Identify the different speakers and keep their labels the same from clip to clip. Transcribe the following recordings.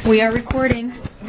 Speaker 1: We are recording.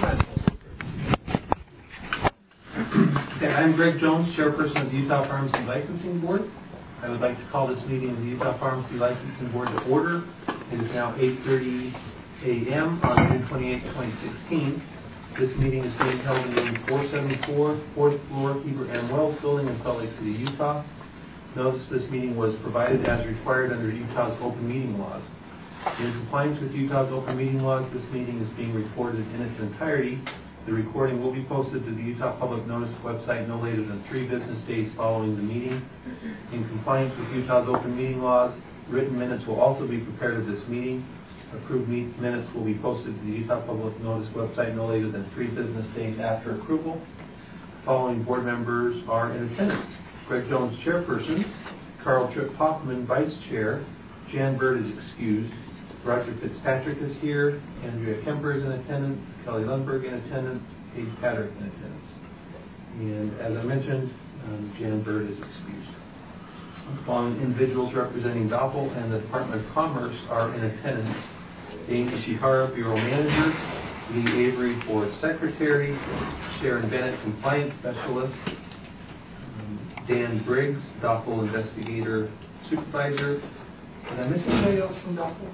Speaker 2: Okay, I'm Greg Jones, Chairperson of the Utah Pharmacy Licensing Board. I would like to call this meeting of the Utah Pharmacy Licensing Board to order. It is now 8:30 a.m. on June 28, 2016. This meeting is being held in room 474, 4th floor, Heber M. Wells Building in Salt Lake City, Utah. Notice this meeting was provided as required under Utah's open meeting laws. In compliance with Utah's open meeting laws, this meeting is being recorded in its entirety. The recording will be posted to the Utah Public Notice website no later than 3 business days following the meeting. In compliance with Utah's open meeting laws, written minutes will also be prepared of this meeting. Approved minutes will be posted to the Utah Public Notice website no later than 3 business days after approval. The following board members are in attendance: Greg Jones, Chairperson; Carl Tripp Hoffman, Vice Chair; Jan Bird is excused; Roger Fitzpatrick is here; Andrea Kemper is in attendance; Kelly Lundberg in attendance; Paige Patrick in attendance. And as I mentioned, Jan Bird is excused. The following individuals representing Doppel and the Department of Commerce are in attendance: Dane Ishihara, Bureau Manager; Lee Avery, Board Secretary; Sharon Bennett, Compliance Specialist; Dan Briggs, Doppel Investigator Supervisor. Did I miss anybody else from Doppel?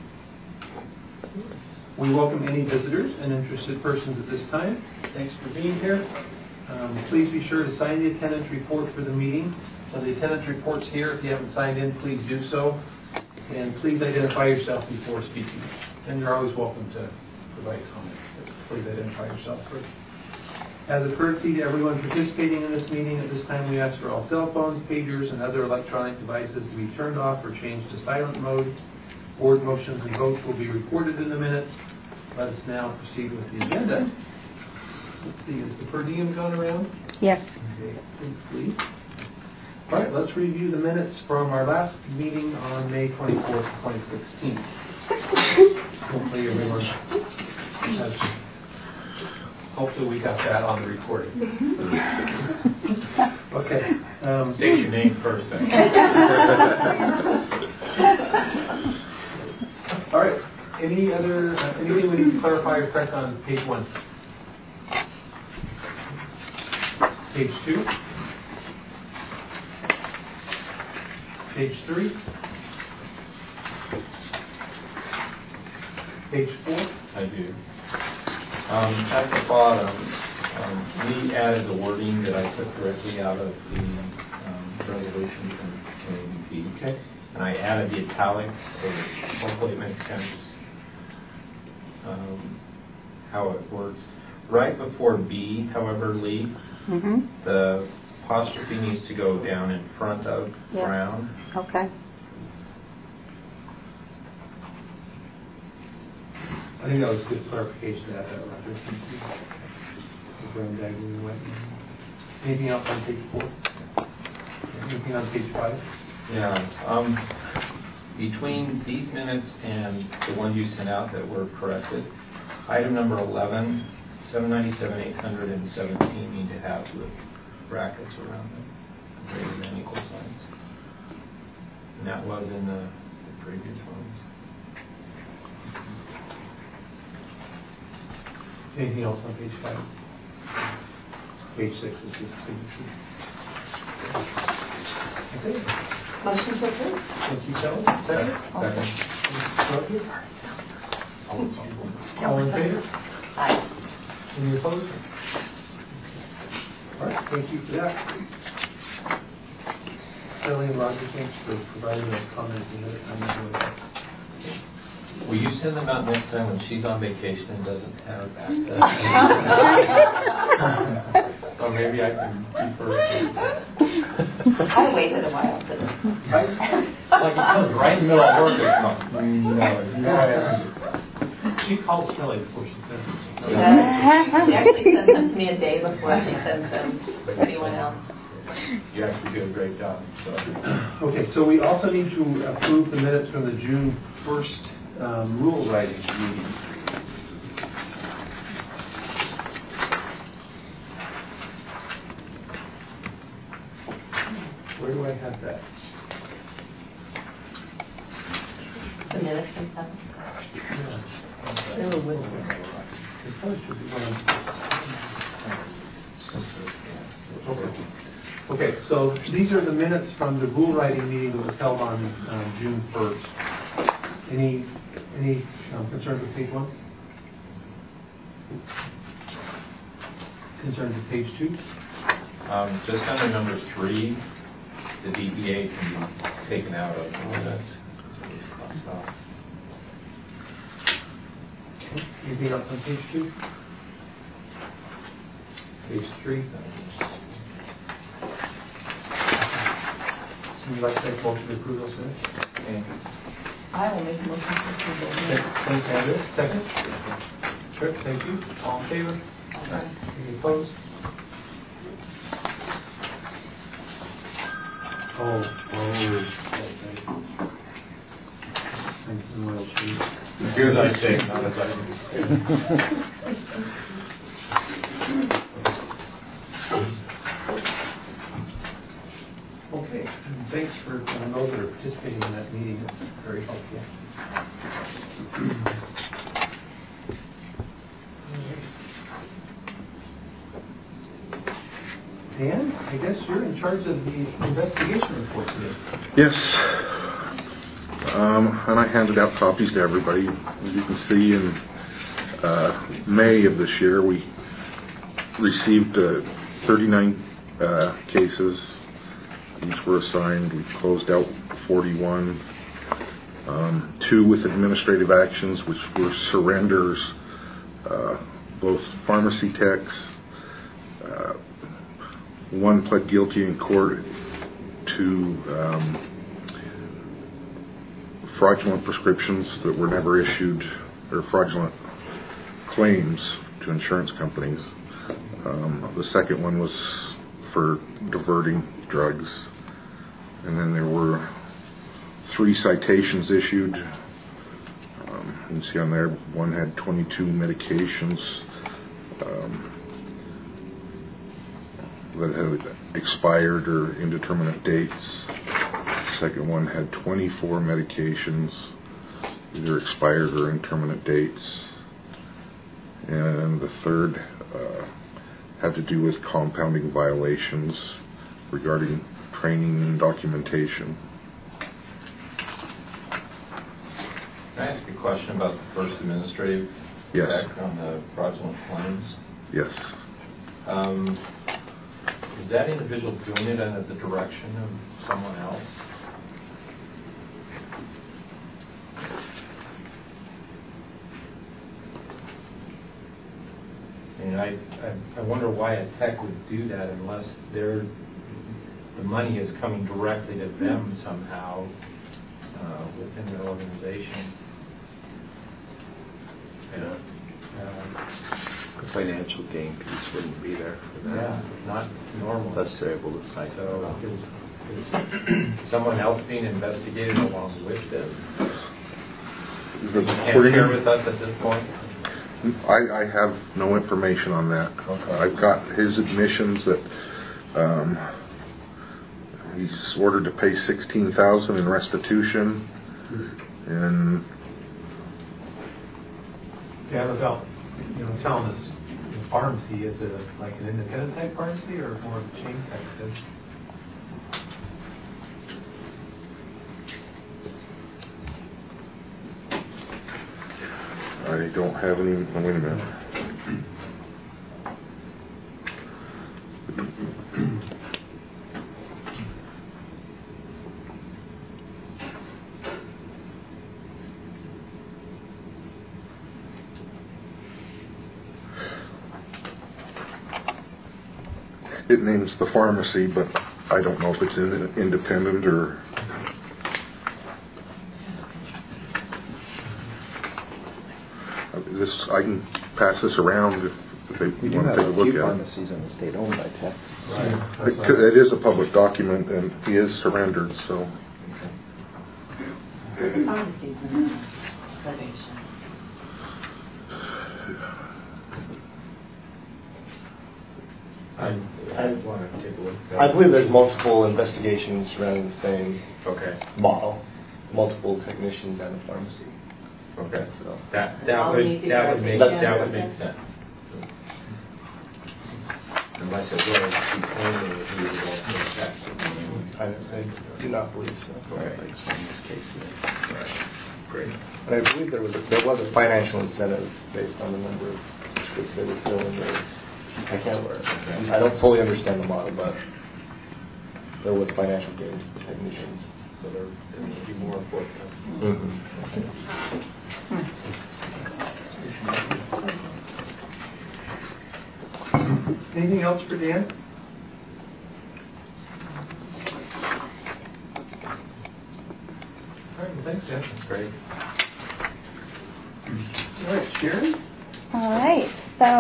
Speaker 2: We welcome any visitors and interested persons at this time. Thanks for being here. Please be sure to sign the attendance report for the meeting. So the attendance report's here. If you haven't signed in, please do so. And please identify yourself before speaking. And you're always welcome to provide comment. Please identify yourself first. As a courtesy to everyone participating in this meeting, at this time we ask for all cell phones, pagers, and other electronic devices to be turned off or changed to silent mode. Board motions and votes will be recorded in the minutes. Let us now proceed with the agenda. Let's see, is the per diem gone around?
Speaker 1: Yes.
Speaker 2: Okay, please. All right, let's review the minutes from our last meeting on May 24th, 2016. Hopefully everyone has... Hopefully we got that on the recording. Okay.
Speaker 3: State your name first.
Speaker 2: All right. Anything we need to clarify or correct on page 1? Page 2? Page 3? Page 4?
Speaker 3: I do. At the bottom, we added the wording that I took directly out of the resolution from KMP.
Speaker 2: Okay.
Speaker 3: And I added the italics, so hopefully it makes sense how it works. Right before B, however, Lee, the apostrophe needs to go down in front of Brown.
Speaker 1: Okay.
Speaker 2: I think that was good clarification to that, Roger. Brown diagonally away. Anything else on page 4? Anything on page 5?
Speaker 3: Yeah. Between these minutes and the one you sent out that were corrected, item number 11, 797, 800, and 17 need to have the brackets around them, greater than equal signs. And that was in the previous ones.
Speaker 2: Anything else on page 5? Page 6 is just signature. Okay.
Speaker 4: Motion to approve.
Speaker 2: Thank you, Kelly. Second. All in favor?
Speaker 4: Aye.
Speaker 2: Any opposed? All right, thank you for that. Kelly and Roger, thanks for providing those comments and that.
Speaker 3: Will you send them out next time when she's on vacation and doesn't have access? Or maybe I can defer.
Speaker 4: I waited a while for this.
Speaker 3: Like it comes right in the middle of work or something.
Speaker 2: No. She calls Kelly before she sends them.
Speaker 4: She actually sends them to me a day before she sends them to anyone else.
Speaker 3: You actually do a great job. So.
Speaker 2: Okay, so we also need to approve the minutes from the June 1st rule writing meeting. Where do I have that?
Speaker 4: The minutes and stuff.
Speaker 2: Yeah.
Speaker 4: They were with me.
Speaker 2: This probably should be one. Okay, so these are the minutes from the rule writing meeting that was held on June 1st. Any concerns with page 1? Concerns with page 2?
Speaker 3: Just under number 3, the DBA can be taken out of the minutes.
Speaker 2: Okay. Anything else on page 2? Page 3? Would you like to make a motion to approve those minutes?
Speaker 4: I will make a motion to approve those minutes.
Speaker 2: Thanks, Andrew. Second? Tripp, thank you. All in favor?
Speaker 4: Aye.
Speaker 2: Any opposed? Oh.
Speaker 3: Do as I say, not as I do.
Speaker 2: Okay, and thanks for those that are participating in that meeting. It's very helpful. Dan, I guess you're in charge of the investigation report today.
Speaker 1: Yes. And I handed out copies to everybody. As you can see, in May of this year, we received 39 cases. Each were assigned. We closed out 41. 2 with administrative actions, which were surrenders, both pharmacy techs. 1 pled guilty in court to fraudulent prescriptions that were never issued, or fraudulent claims to insurance companies. The second one was for diverting drugs. And then there were 3 citations issued. You can see on there, 1 had 22 medications that had expired or indeterminate dates. The second one had 24 medications, either expired or indeterminate dates. And the third had to do with compounding violations regarding training and documentation.
Speaker 3: Can I ask a question about the first administrative
Speaker 1: Yes.
Speaker 3: act on the fraudulent claims?
Speaker 1: Yes.
Speaker 3: Is that individual doing it under the direction of someone else? And I wonder why a tech would do that unless the money is coming directly to them somehow within their organization.
Speaker 5: The financial gain piece wouldn't be there for that.
Speaker 3: Yeah, not normal.
Speaker 5: Unless they're able to cite
Speaker 3: So is someone else being investigated along with them? You can't share with us at this point?
Speaker 1: I have no information on that.
Speaker 3: Okay.
Speaker 1: I've got his admissions that he's ordered to pay $16,000 in restitution, and
Speaker 2: Yeah, about, telling us, pharmacy, is it like an independent type pharmacy or more of a chain type thing?
Speaker 1: I don't have any. Wait a minute. It names the pharmacy, but I don't know if it's independent or. I can pass this around if they
Speaker 5: We do
Speaker 1: want
Speaker 5: have
Speaker 1: to take a
Speaker 5: a
Speaker 1: look
Speaker 5: few
Speaker 1: at
Speaker 5: pharmacies in the state owned by tech.
Speaker 1: it. It is a public document, and he is surrendered, so.
Speaker 4: Pharmacies and probation.
Speaker 3: I want to take a look at that.
Speaker 6: I believe there's multiple investigations surrounding the same
Speaker 3: Okay.
Speaker 6: model, multiple technicians at a pharmacy.
Speaker 3: Okay.
Speaker 5: So,
Speaker 3: That
Speaker 4: All
Speaker 3: would,
Speaker 4: need to
Speaker 3: that
Speaker 4: go
Speaker 3: would make,
Speaker 4: together.
Speaker 3: that would make sense. Unless it was only if we were going to affect.
Speaker 5: I do not believe so.
Speaker 3: Right.
Speaker 5: Like, in this case, yeah.
Speaker 3: Right. Great.
Speaker 5: And I believe there was a financial incentive based on the number of scripts they were filling. I don't fully understand the model, but there was financial gains for the technicians.
Speaker 3: So there needs to be more enforcement.
Speaker 2: Anything else for Dan? All right, well, thanks, Dan.
Speaker 3: That's great.
Speaker 2: All right, Sharon?
Speaker 6: All right.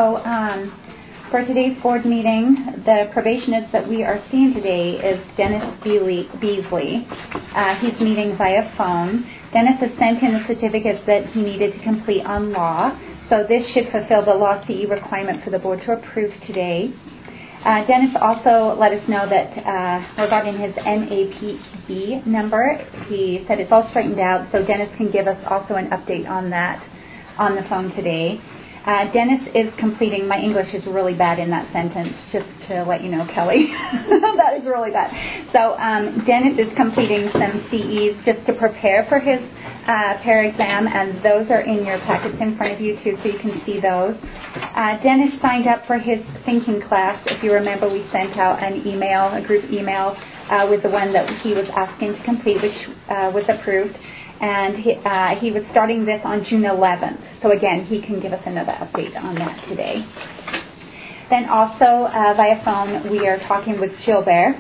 Speaker 6: So for today's board meeting, the probationist that we are seeing today is Dennis Beasley. He's meeting via phone. Dennis has sent in the certificates that he needed to complete on law. So this should fulfill the law CE requirement for the board to approve today. Dennis also let us know that regarding his NAPB number, he said it's all straightened out, so Dennis can give us also an update on that on the phone today. Dennis is completing, my English is really bad in that sentence, just to let you know, Kelly. That is really bad. So Dennis is completing some CEs just to prepare for his pair exam, and those are in your packets in front of you too, so you can see those. Dennis signed up for his thinking class. If you remember, we sent out an email, a group email, with the one that he was asking to complete, which was approved. And he was starting this on June 11th. So again, he can give us another update on that today. Then also via phone, we are talking with Gilbert.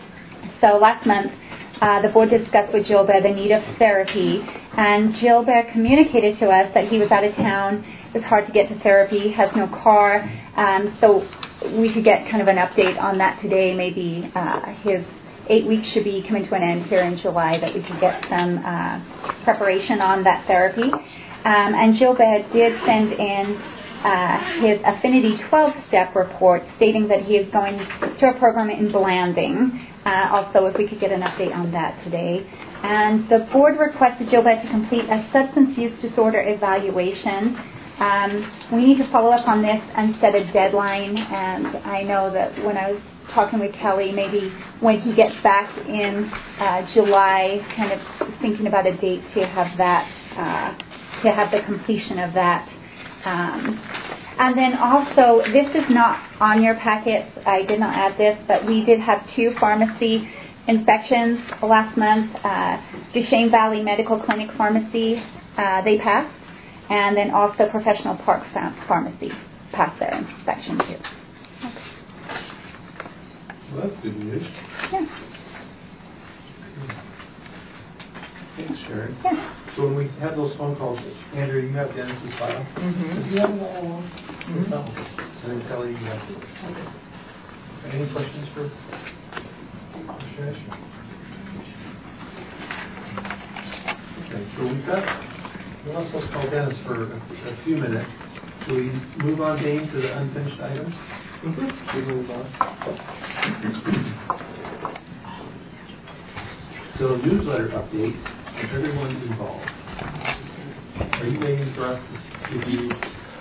Speaker 6: So last month, the board discussed with Gilbert the need of therapy. And Gilbert communicated to us that he was out of town. It was hard to get to therapy, has no car. So we could get kind of an update on that today. Maybe his 8 weeks should be coming to an end here in July, that we could get some preparation on that therapy. And Gilbert did send in his Affinity 12-step report stating that he is going to a program in Blanding. Also, if we could get an update on that today. And the board requested Gilbert to complete a substance use disorder evaluation. We need to follow up on this and set a deadline. And I know that when I was talking with Kelly, maybe when he gets back in July, kind of thinking about a date to have that, to have the completion of that. And then also, this is not on your packets. I did not add this, but we did have 2 pharmacy inspections last month. Duchesne Valley Medical Clinic Pharmacy, they passed. And then also Professional Park Pharmacy passed their inspection too.
Speaker 2: Well, that's good news.
Speaker 6: Yeah.
Speaker 2: Thanks, Sharon.
Speaker 6: Yeah.
Speaker 2: So when we have those phone calls, Andrew, you have Dennis's file?
Speaker 4: Mm-hmm.
Speaker 2: Do you have them all? No. And then Kelly, you have it. Okay. Any questions for Sharon? Okay, so we've got, we're not supposed to call Dennis for a few minutes. Do we move on, Dane, to the unfinished items? We move on. So newsletter update, if everyone's involved. Are you waiting for us to give you?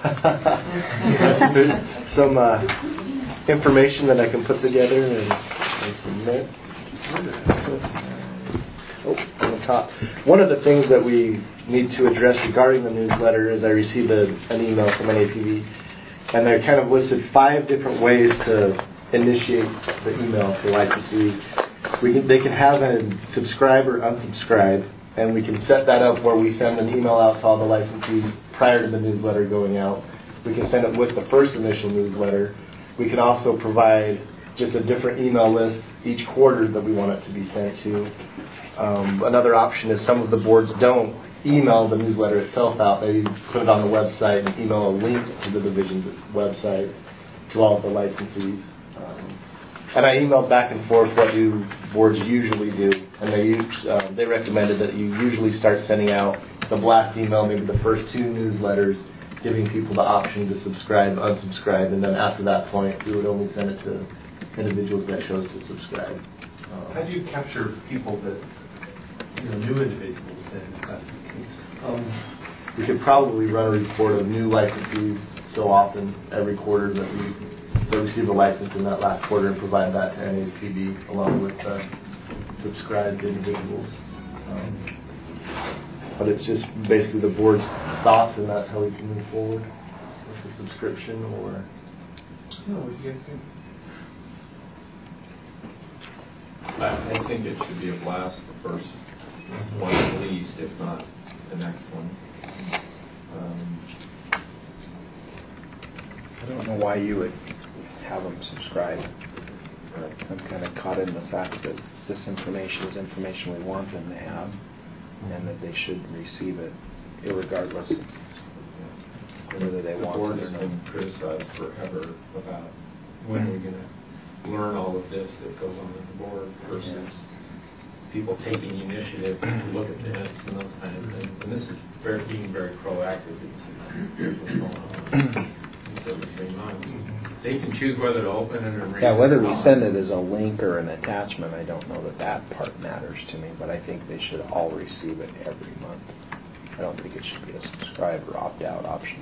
Speaker 5: Some information that I can put together and submit. On the top. One of the things that we need to address regarding the newsletter is I received an email from NAPB, and they kind of listed 5 different ways to initiate the email for licensees. They can have a subscribe or unsubscribe, and we can set that up where we send an email out to all the licensees prior to the newsletter going out. We can send it with the first initial newsletter. We can also provide just a different email list each quarter that we want it to be sent to. Another option is some of the boards don't email the newsletter itself out. They put it on the website and email a link to the division's website to all of the licensees. And I emailed back and forth what do boards usually do, and they recommended that you usually start sending out the blast email, maybe the first 2 newsletters, giving people the option to subscribe, unsubscribe, and then after that point, we would only send it to individuals that chose to subscribe.
Speaker 2: How do you capture people that, new individuals then?
Speaker 5: we could probably run a report of new licensees so often every quarter that we receive a license in that last quarter and provide that to NAPD along with subscribed individuals. But it's just basically the board's thoughts, and that's how we can move forward with the subscription. Or
Speaker 2: What do you guys think?
Speaker 3: I think it should be a blast the first one at least, if not the next one.
Speaker 7: I don't know why you would have them subscribe. I'm kind of caught in the fact that this information is information we want them to have, and that they should receive it irregardless of whether they
Speaker 3: The
Speaker 7: want
Speaker 3: board
Speaker 7: it
Speaker 3: has
Speaker 7: or
Speaker 3: been
Speaker 7: not.
Speaker 3: criticized forever about when are we going to learn all of this that goes on at the board versus people taking initiative to look at this and those kind of things. And this is being very proactive. Here's what's going on. Instead of saying, they can choose whether to open it or read it.
Speaker 7: Yeah, whether we
Speaker 3: or not.
Speaker 7: send it as a link or an attachment, I don't know that that part matters to me, but I think they should all receive it every month. I don't think it should be a subscribe or opt-out option.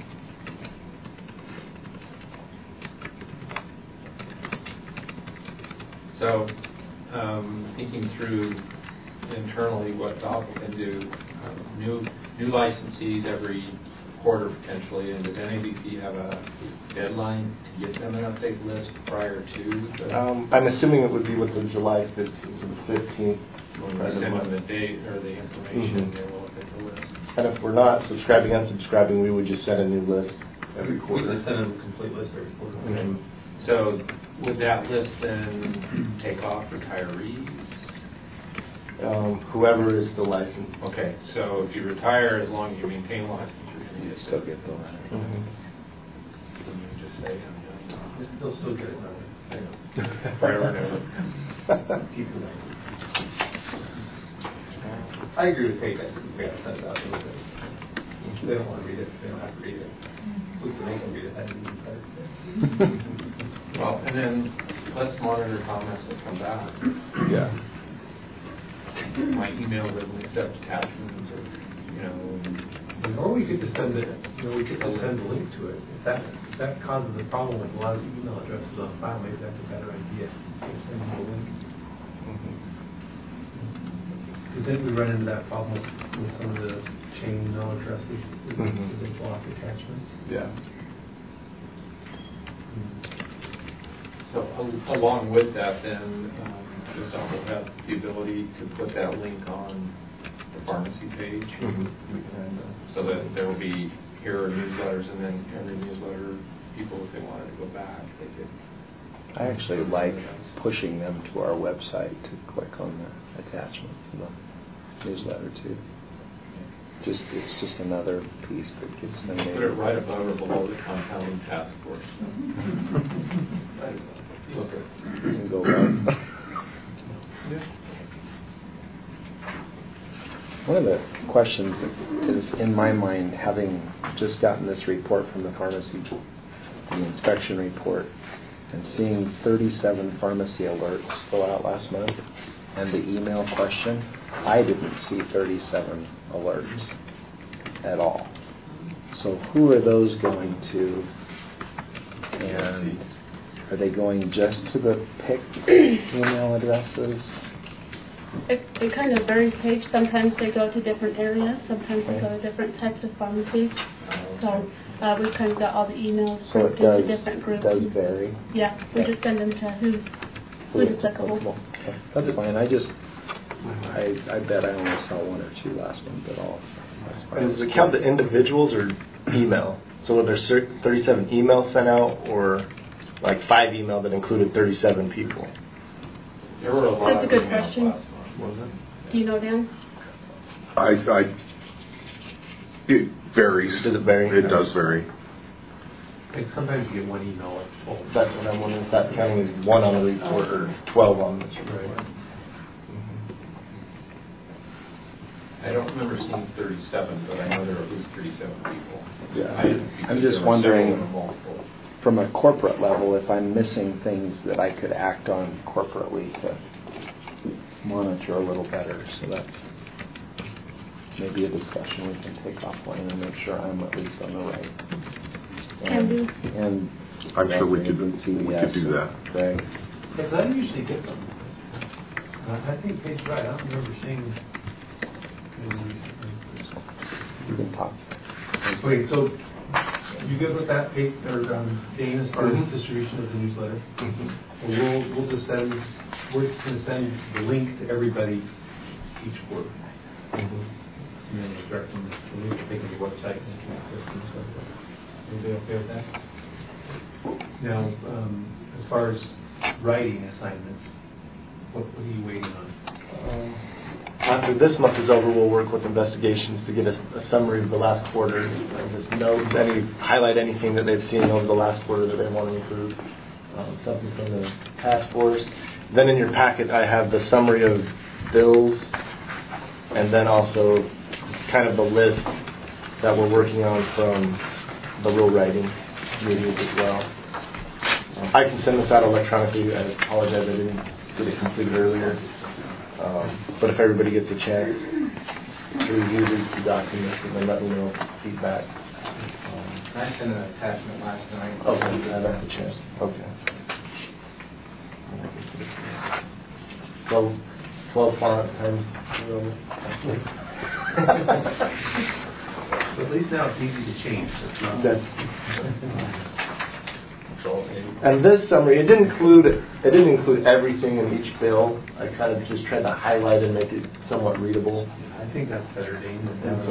Speaker 3: So, thinking through internally what Doc can do, new licensees every quarter potentially, and does NABP have a deadline to get them an update list prior to the...
Speaker 5: I'm assuming it would be with the July 15th, so the 15th.
Speaker 3: when we send them the date or the information, they will look at the list.
Speaker 5: And if we're not subscribing, unsubscribing, we would just send a new list every
Speaker 2: We
Speaker 5: quarter.
Speaker 2: just send them a complete list every quarter.
Speaker 5: Mhm.
Speaker 3: So, would that list then take off retirees?
Speaker 5: Whoever is still licensed.
Speaker 3: Okay, so if you retire, as long as you maintain a license, you're going to
Speaker 7: Still get the letter.
Speaker 5: Mhm.
Speaker 3: just say, I'm done.
Speaker 2: They'll still get it done.
Speaker 3: Forever and ever.
Speaker 2: Keep it up. I agree with Kate. I think we got to send it out a little bit. If they don't want to read it, they don't have to read it. We can make them read it. That would be better.
Speaker 3: Well, and then let's monitor comments that come back.
Speaker 5: Yeah.
Speaker 3: My email doesn't accept attachments or, you know.
Speaker 2: Or we could just send it, we could just send a link to it. If that causes a problem with a lot of email addresses on file, maybe that's a better idea. Just send them a link. Because then we run into that problem with some of the chain email addresses. They block attachments.
Speaker 5: Yeah.
Speaker 3: So along with that, then, this will have the ability to put that link on the pharmacy page.
Speaker 5: Mhm.
Speaker 3: And, so that there will be, here are newsletters, and then every newsletter, people, if they wanted to go back, they could.
Speaker 7: I actually like pushing them to our website to click on the attachment from the newsletter too. It's just another piece that gets them
Speaker 3: Put it right above or below the compounding task force. Right above. Look at
Speaker 7: and go right. One of the questions that is in my mind, having just gotten this report from the pharmacy, the inspection report, and seeing 37 pharmacy alerts go out last month, and the email question, I didn't see 37 alerts at all. So who are those going to? And are they going just to the picked email addresses?
Speaker 8: It kind of varies, Paige. Sometimes they go to different areas. Sometimes they go to different types of pharmacies. So we've kind of got all the emails
Speaker 7: So
Speaker 8: grouped
Speaker 7: it does,
Speaker 8: into different groups.
Speaker 7: does vary.
Speaker 8: Yeah, we just send them to who's applicable.
Speaker 7: Okay, that's fine. I bet I only saw one or two last month at all. So that's fine.
Speaker 5: And does it count the individuals or email? So were there 37 emails sent out, or like 5 email that included 37 people?
Speaker 3: There were a lot
Speaker 8: That's a
Speaker 3: of
Speaker 8: good
Speaker 3: emails
Speaker 8: question.
Speaker 3: last month.
Speaker 5: Was it?
Speaker 8: Do you know, Dan?
Speaker 1: It varies.
Speaker 5: Does it vary?
Speaker 1: It does vary.
Speaker 2: Like sometimes you get one email at full.
Speaker 5: That's what I'm wondering, if that's counting as 1 on the report or 12 on this report.
Speaker 2: Right.
Speaker 3: I don't remember seeing 37, but I know there were at least 37 people.
Speaker 7: Yeah.
Speaker 3: I-
Speaker 7: I'm
Speaker 3: there
Speaker 7: just
Speaker 3: were
Speaker 7: wondering,
Speaker 3: several multiple.
Speaker 7: from a corporate level, if I'm missing things that I could act on corporately to monitor a little better. So that's maybe a discussion we can take offline and make sure I'm at least on the right.
Speaker 8: Can do.
Speaker 7: And
Speaker 1: I'm sure we could
Speaker 7: CVS
Speaker 1: do that.
Speaker 7: and Greg.
Speaker 2: Because I usually get them. I think Kate's right. I don't remember seeing.
Speaker 7: We can talk.
Speaker 2: Wait, so you good with that, Kate, or Dane, as far as distribution of the newsletter? Well, we'll just send, we're just going to send the link to everybody each quarter. And then we'll direct them the link to take to the website and stuff. Everybody okay with that? Now, as far as writing assignments, what are you waiting on?
Speaker 5: After this month is over, we'll work with investigations to get a summary of the last quarter, just notes, highlight anything that they've seen over the last quarter that they want to improve, something from the task force. Then in your packet, I have the summary of bills, and then also kind of the list that we're working on from the real writing meetings as well. I can send this out electronically. I apologize I didn't get it completed earlier. But if everybody gets a chance to review these two documents and then let me know feedback.
Speaker 3: I sent an attachment last night.
Speaker 5: Okay, I have the chance. Okay. 12 font times.
Speaker 2: But at least now it's easy to change.
Speaker 5: And this summary, it didn't include everything in each bill. I kind of just tried to highlight and make it somewhat readable.
Speaker 2: I think that's better, Dane, than that.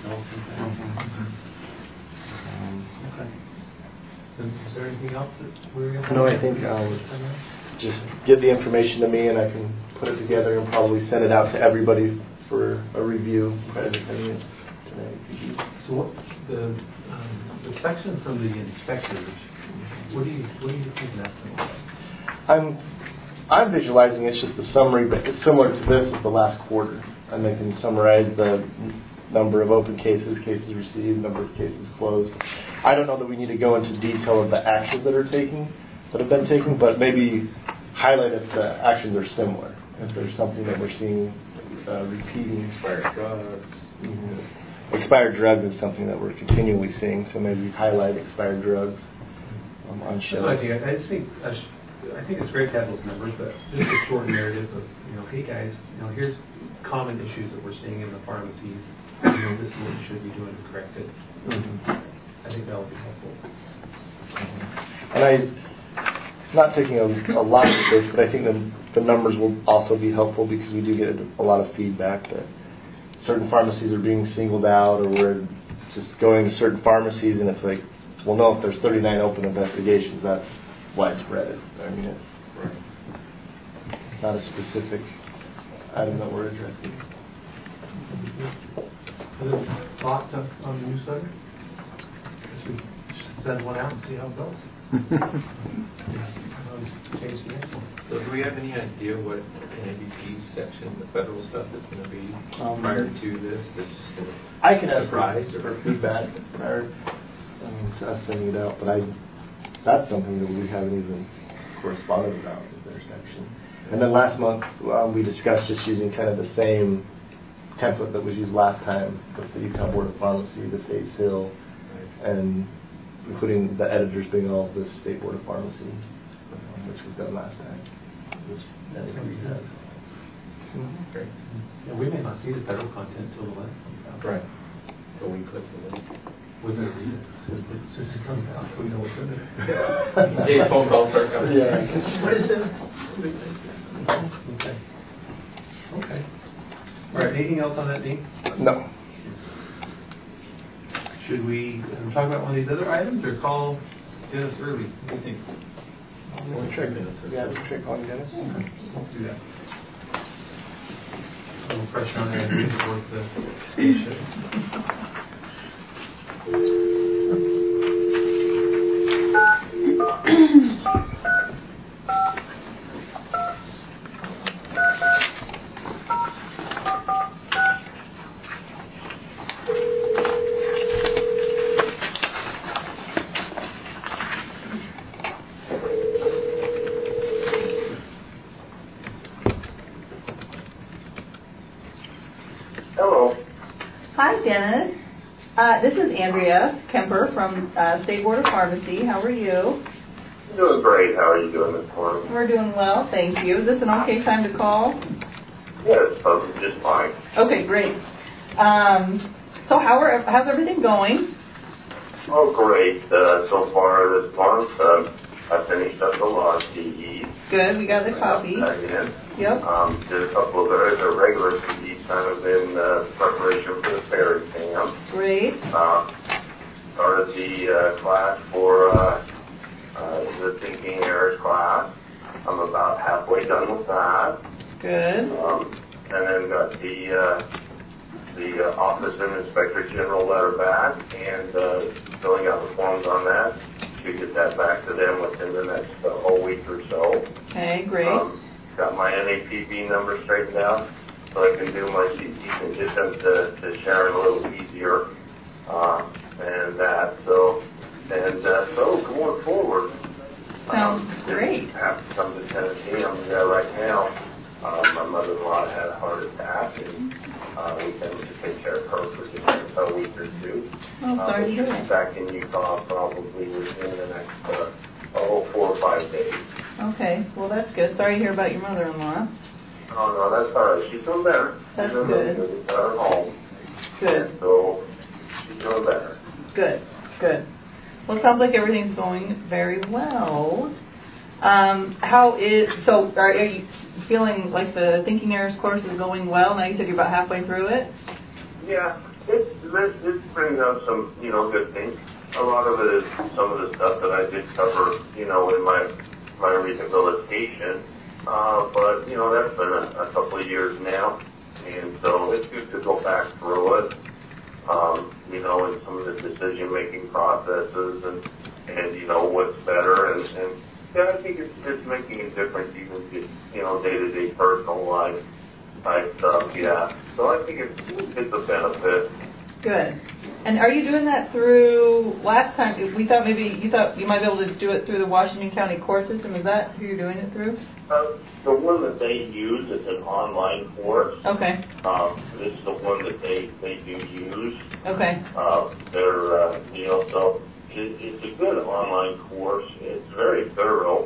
Speaker 2: Okay. Is there anything else that we're going to...
Speaker 5: No, I think just give the information to me and I can put it together and probably send it out to everybody for a review prior to sending it today.
Speaker 2: So what, the section from the inspectors, what do you think that's going to be?
Speaker 5: I'm visualizing it's just a summary, but it's similar to this of the last quarter. And they can summarize the number of open cases, cases received, number of cases closed. I don't know that we need to go into detail of the actions that have been taken, but maybe highlight if the actions are similar. If there's something that we're seeing repeating.
Speaker 3: Expired drugs.
Speaker 5: Mm-hmm. Expired drugs is something that we're continually seeing, so maybe highlight expired drugs on shelves.
Speaker 2: I think it's great to have those numbers, but just a short narrative of, hey guys, here's common issues that we're seeing in the pharmacies. This is what you should be doing to correct it. I think that will be helpful.
Speaker 5: And I'm not taking a lot of space, but I think the numbers will also be helpful because we do get a lot of feedback that certain pharmacies are being singled out, or we're just going to certain pharmacies and it's like, well, no, if there's 39 open investigations, that's widespread. I mean, it's not a specific item that we're addressing.
Speaker 2: Other thoughts on the newsletter? Just send one out and see how it goes.
Speaker 3: So do we have any idea what NABP section, the federal stuff, is going to be prior to this?
Speaker 5: I can ask for feedback prior to us sending it out, but that's something that we haven't even corresponded about with their section. And then last month we discussed just using kind of the same template that was used last time with the Utah Board of Pharmacy, the state seal, and including the editors being all of the State Board of Pharmacy, which was done last time. Which has.
Speaker 3: Great.
Speaker 2: Yeah, we may not see the federal content until the letter comes out.
Speaker 3: Right. So we click the link.
Speaker 2: We're going to read it. As soon as it comes out, we know what's in it.
Speaker 3: Dave's phone calls start coming.
Speaker 5: Yeah.
Speaker 2: What is it? Okay. All right, anything else on that, Dean?
Speaker 5: No.
Speaker 2: Should we talk about one of these other items or call Dennis early? What do you think?
Speaker 5: We'll trick on Dennis.
Speaker 2: Let's do that. A little pressure on there to work the station.
Speaker 9: Hello.
Speaker 4: This is Andrea Kemper from State Board of Pharmacy. How are you?
Speaker 9: Doing great. How are you doing this morning?
Speaker 4: We're doing well, thank you. Is this an okay time to call?
Speaker 9: Yes, just fine.
Speaker 4: Okay, great. So how's everything going?
Speaker 9: Oh, great. So far this month, I finished up the law CEs.
Speaker 4: Good, we got the copy.
Speaker 9: Yep.
Speaker 4: Yep.
Speaker 9: Did a couple of the regular CEs kind of in preparation for the fair exam.
Speaker 4: Great.
Speaker 9: Started the class for the Thinking Errors class. I'm about halfway done with that.
Speaker 4: Good.
Speaker 9: And then got the Office and Inspector General letter back and filling out the forms on that. Should get that back to them within the next whole week or so.
Speaker 4: Okay, great.
Speaker 9: Got my NAPB number straightened out so I can do my CT and get them to Sharon a little easier. So going forward.
Speaker 4: Sounds great.
Speaker 9: Have to come to Tennessee. I'm there right now. My mother-in-law had a heart attack, and we came to take care of her for just a week or two.
Speaker 4: Oh, sorry to hear
Speaker 9: She'll be
Speaker 4: that.
Speaker 9: back in Utah probably within the next 4 or 5 days.
Speaker 4: Okay, well that's good. Sorry to hear about your mother-in-law.
Speaker 9: Oh, no, that's all right. She's doing better.
Speaker 4: That's
Speaker 9: She's doing
Speaker 4: good.
Speaker 9: better. We got her home.
Speaker 4: Good.
Speaker 9: So she's doing better.
Speaker 4: Good, good. Well, it sounds like everything's going very well. Are you feeling like the Thinking Errors course is going well? Now you said you're about halfway through it?
Speaker 9: Yeah, it's bringing up some, good things. A lot of it is some of the stuff that I did cover, in my rehabilitation. But, that's been a couple of years now. And so it's good to go back through it. And some of the decision-making processes and what's better. And yeah, I think it's making a difference even to, day-to-day personal life type stuff, yeah. So I think it's a benefit.
Speaker 4: Good. And are you doing that through, last time, you thought you might be able to do it through the Washington County court system. Is that who you're doing it through?
Speaker 9: The one that they use is an online course.
Speaker 4: Okay.
Speaker 9: This is the one that they do use.
Speaker 4: Okay.
Speaker 9: So it's a good online course. It's very thorough.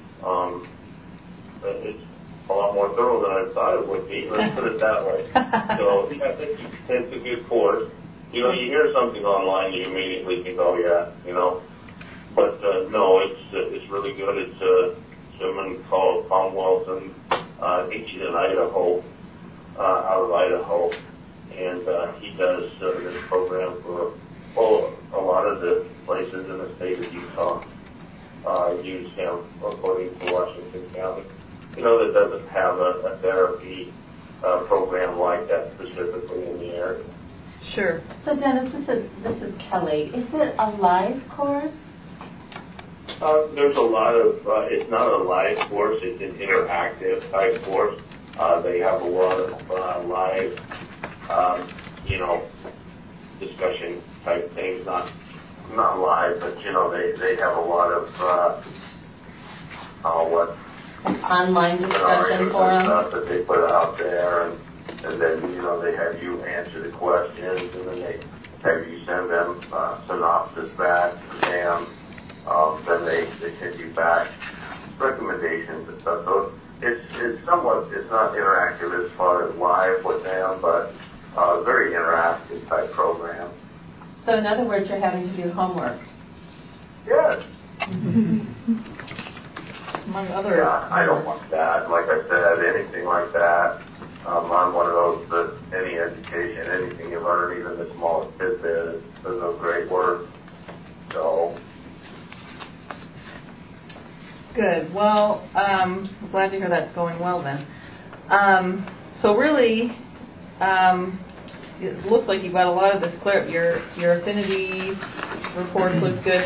Speaker 9: It's a lot more thorough than I thought it would be. Let's put it that way. So I think it's a good course. You hear something online, you immediately think, oh yeah, But no, it's really good. It's a gentleman called Tom Wilson. I think he's in Idaho, out of Idaho, and he does this program for a lot of the places in the state of Utah. Use him according to Washington County. That doesn't have a therapy program like that specifically in the area.
Speaker 4: Sure.
Speaker 10: So Dennis, this is Kelly. Is it a live course?
Speaker 9: There's a lot of, it's not a live course, it's an interactive type course. They have a lot of live, discussion type things, not live, but, they have a lot of,
Speaker 10: Online discussion forum?
Speaker 9: Stuff that they put out there, and then, they have you answer the questions, and then they have you send them synopsis back to them. Then they send you back recommendations and stuff. So it's not interactive as far as live with them, but very interactive type program.
Speaker 10: So in other words, you're having to do homework.
Speaker 9: Yes.
Speaker 4: Among other.
Speaker 9: Yeah, I don't want that. Like I said, anything like that. I'm one of those that any education, anything you learn, even the smallest tidbit, is a great work. So.
Speaker 4: Good. Well, glad to hear that's going well then. So really, it looks like you've got a lot of this clear. Your affinity reports look good.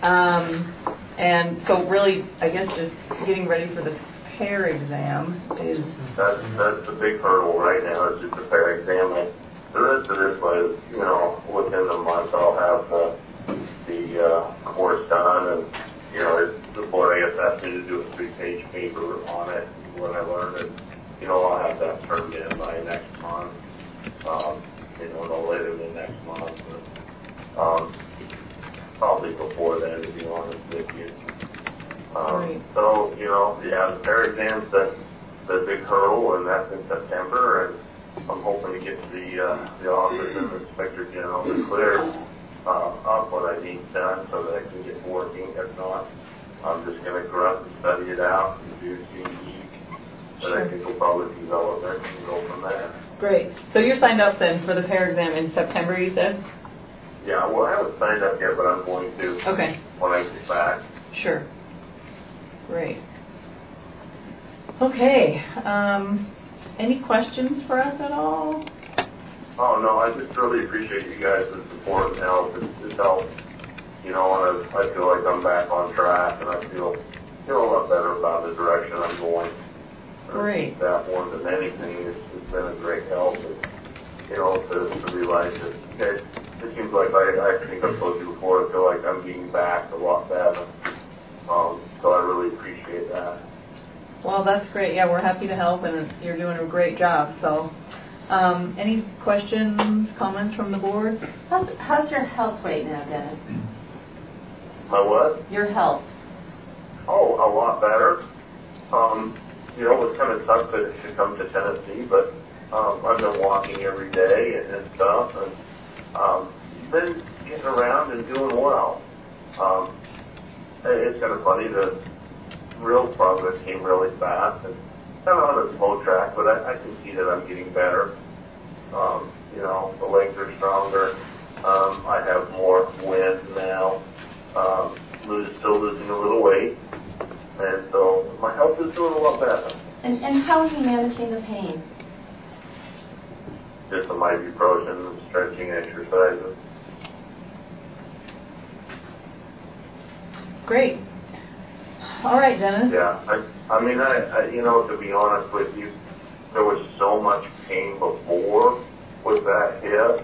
Speaker 4: And so really, I guess just getting ready for the pair exam is...
Speaker 9: That's the big hurdle right now, is just the pair exam. And the rest of this was, within the month I'll have the course done, and, the board, I guess, asked me to do a 3-page paper on it, what I learned, and, I'll have that turned in by next month, no later than next month. Probably before then, to be honest with you.
Speaker 4: Right.
Speaker 9: So, the pair exam's the big hurdle, and that's in September, and I'm hoping to get to the office of the Inspector General to clear up what I need done so that I can get working. If not, I'm just going to grunt and study it out and do CE. But I think we'll probably develop it and go from there.
Speaker 4: Great. So you're signed up then for the pair exam in September, you said?
Speaker 9: Yeah, well, I haven't signed up yet, but I'm going to
Speaker 4: Okay.
Speaker 9: when I get back.
Speaker 4: Sure. Great. Okay. Any questions for us at all?
Speaker 9: Oh, no, I just really appreciate you guys' support and help. It helps, and I feel like I'm back on track, and I feel a lot better about the direction I'm going.
Speaker 4: Great.
Speaker 9: That more than anything, it's been a great help, and, to realize that, okay, it seems like I think I've told you before, I feel like I'm getting back a lot better. So I really appreciate that.
Speaker 4: Well, that's great. Yeah, we're happy to help, and you're doing a great job. So, any questions, comments from the board?
Speaker 10: How's your health right now, Dennis?
Speaker 9: My what?
Speaker 10: Your health.
Speaker 9: Oh, a lot better. It was kind of tough to come to Tennessee, but I've been walking every day and stuff, and been getting around and doing well. It's kind of funny, the real progress came really fast, and kind of on a slow track, but I can see that I'm getting better. The legs are stronger. I have more wind now. Still losing a little weight, and so my health is doing a lot better.
Speaker 10: And how are you managing the pain?
Speaker 9: Just some ibuprofen, stretching exercises.
Speaker 4: Great. All right, Dennis.
Speaker 9: Yeah, I mean, to be honest with you, there was so much pain before with that hip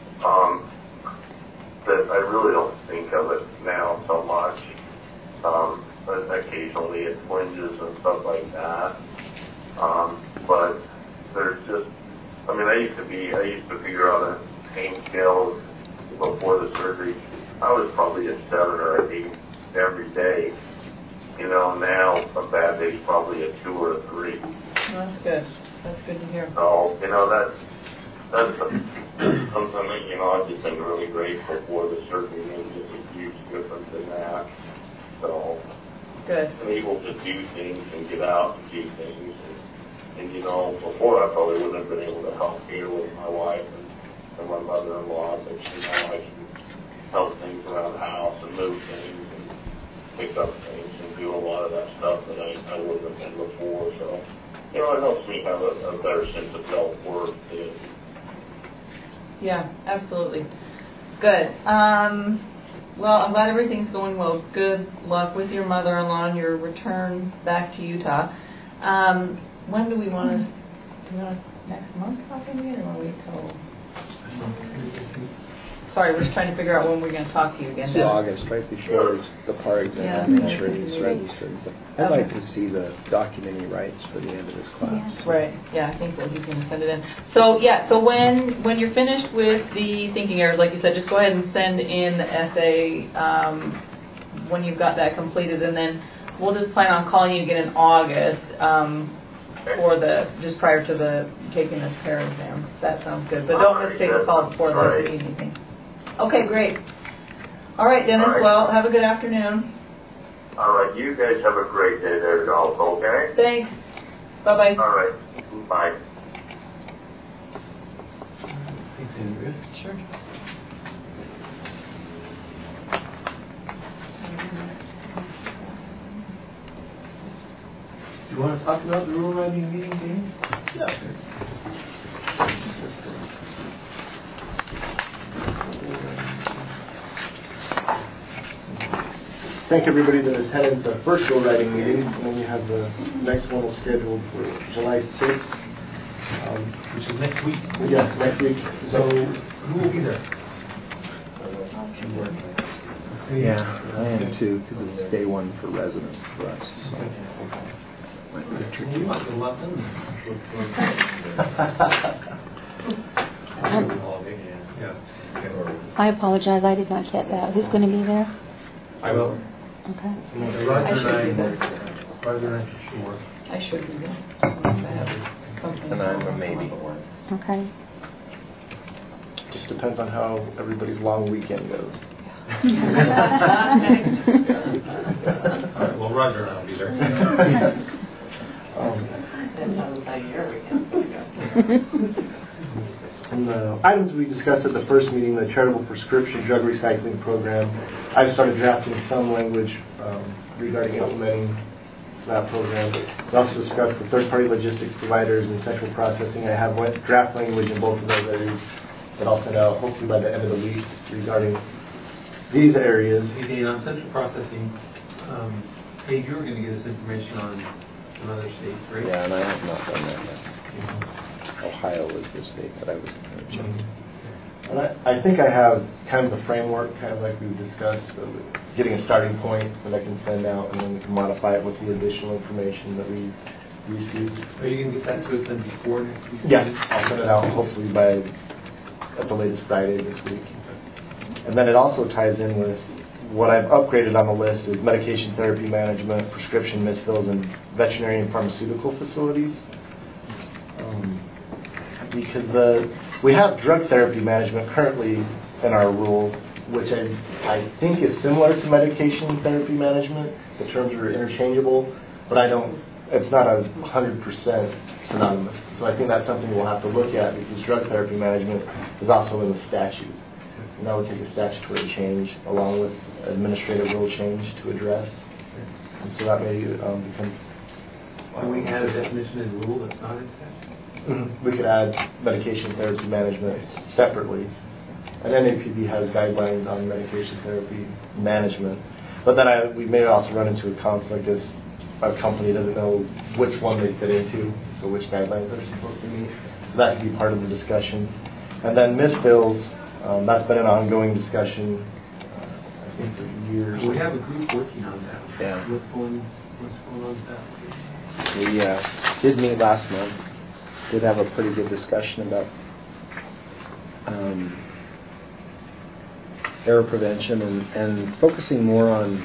Speaker 9: that I really don't think of it now so much. Occasionally it twinges and stuff like that. But there's just, I used to figure out a pain scale before the surgery. I was probably a 7 or an 8 every day. Now a bad day's probably a 2 or a 3.
Speaker 4: That's good. That's good to hear.
Speaker 9: So, that's something that, I've just been really grateful for the surgery. There's just a huge difference in that. So,
Speaker 4: good.
Speaker 9: I'm able to do things and get out and do things. And before I probably wouldn't have been able to help here with my wife and my mother-in-law, but now I can help things around the house and move things and pick up things and do a lot of that stuff that I wouldn't have been before. So, it helps me have a better sense of self-worth.
Speaker 4: Yeah, absolutely. Good. Well, I'm glad everything's going well. Good luck with your mother-in-law and your return back to Utah. When do we want to next month talk again, or want to wait till? Sorry, we're just trying to figure out when we're going to talk to you again.
Speaker 7: It's August, right before the PAR exam.
Speaker 4: Yeah.
Speaker 7: Make sure he's registered. I'd
Speaker 4: Okay.
Speaker 7: like to see the document he writes for the end of his class.
Speaker 4: Right. Yeah, I think that he's going to send it in. So when you're finished with the thinking errors, like you said, just go ahead and send in the essay when you've got that completed, and then we'll just plan on calling you again in August for just prior to the taking this pair exam. That sounds good. But don't just take a call before that if you need anything. Okay, great. All right, Dennis.
Speaker 9: All right.
Speaker 4: Well, have a good afternoon.
Speaker 9: All right, you guys have a great day there, also, okay?
Speaker 4: Thanks. Bye-bye.
Speaker 9: All right, bye.
Speaker 2: Thanks, Andrea.
Speaker 4: Sure.
Speaker 2: Do you want to talk about the rule writing meeting, Dean?
Speaker 5: Thank everybody that attended the first rule writing meeting, and then you have the next one scheduled for July 6th.
Speaker 2: Which is next week.
Speaker 5: Yeah, next week.
Speaker 2: So, who will be there?
Speaker 7: Yeah, I am too, because it's day one for residents for us. So. Might be tricky.
Speaker 2: You must have left them. Yeah.
Speaker 6: I apologize, I did not get that. Who's going to be there?
Speaker 3: I will.
Speaker 6: Okay.
Speaker 2: Roger and I for sure.
Speaker 4: I should be there. I have company.
Speaker 7: And I'm a maybe.
Speaker 6: Okay.
Speaker 5: Just depends on how everybody's long weekend goes.
Speaker 2: All right, well, Roger and I will be there.
Speaker 4: Depends on the time of year we can.
Speaker 5: And the items we discussed at the first meeting, the charitable prescription drug recycling program, I've started drafting some language regarding implementing that program. We also discussed the third-party logistics providers and central processing. I have draft language in both of those areas that I'll send out hopefully by the end of the week regarding these areas.
Speaker 2: Okay, on central processing, Dave, you were going to get us information on some other states, right?
Speaker 7: Yeah, and I have not done that yet. Ohio was the state that I was going to check.
Speaker 5: And I think I have kind of the framework, kind of like we discussed, so getting a starting point that I can send out, and then we can modify it with the additional information that we received.
Speaker 2: Are you going to get that to us then before next week?
Speaker 5: Yes, I'll send it out hopefully by at the latest Friday this week. And then it also ties in with what I've upgraded on the list is medication therapy management, prescription misfills, and veterinary and pharmaceutical facilities. Because we have drug therapy management currently in our rule, which I think is similar to medication therapy management. The terms are interchangeable, but it's not 100% synonymous. So I think that's something we'll have to look at because drug therapy management is also in the statute. And that would take a statutory change along with administrative rule change to address. And so that may become...
Speaker 2: Can we add a definition in the rule that's not in statute?
Speaker 5: We could add medication therapy management separately. And NAPB has guidelines on medication therapy management. But then we may also run into a conflict if a company doesn't know which one they fit into, so which guidelines they're supposed to meet. So that could be part of the discussion. And then misfills, that's been an ongoing discussion, I think, for years.
Speaker 2: We have a group working on that.
Speaker 7: Yeah.
Speaker 2: What's going on with that?
Speaker 7: We did meet last month. Did have a pretty good discussion about error prevention and focusing more on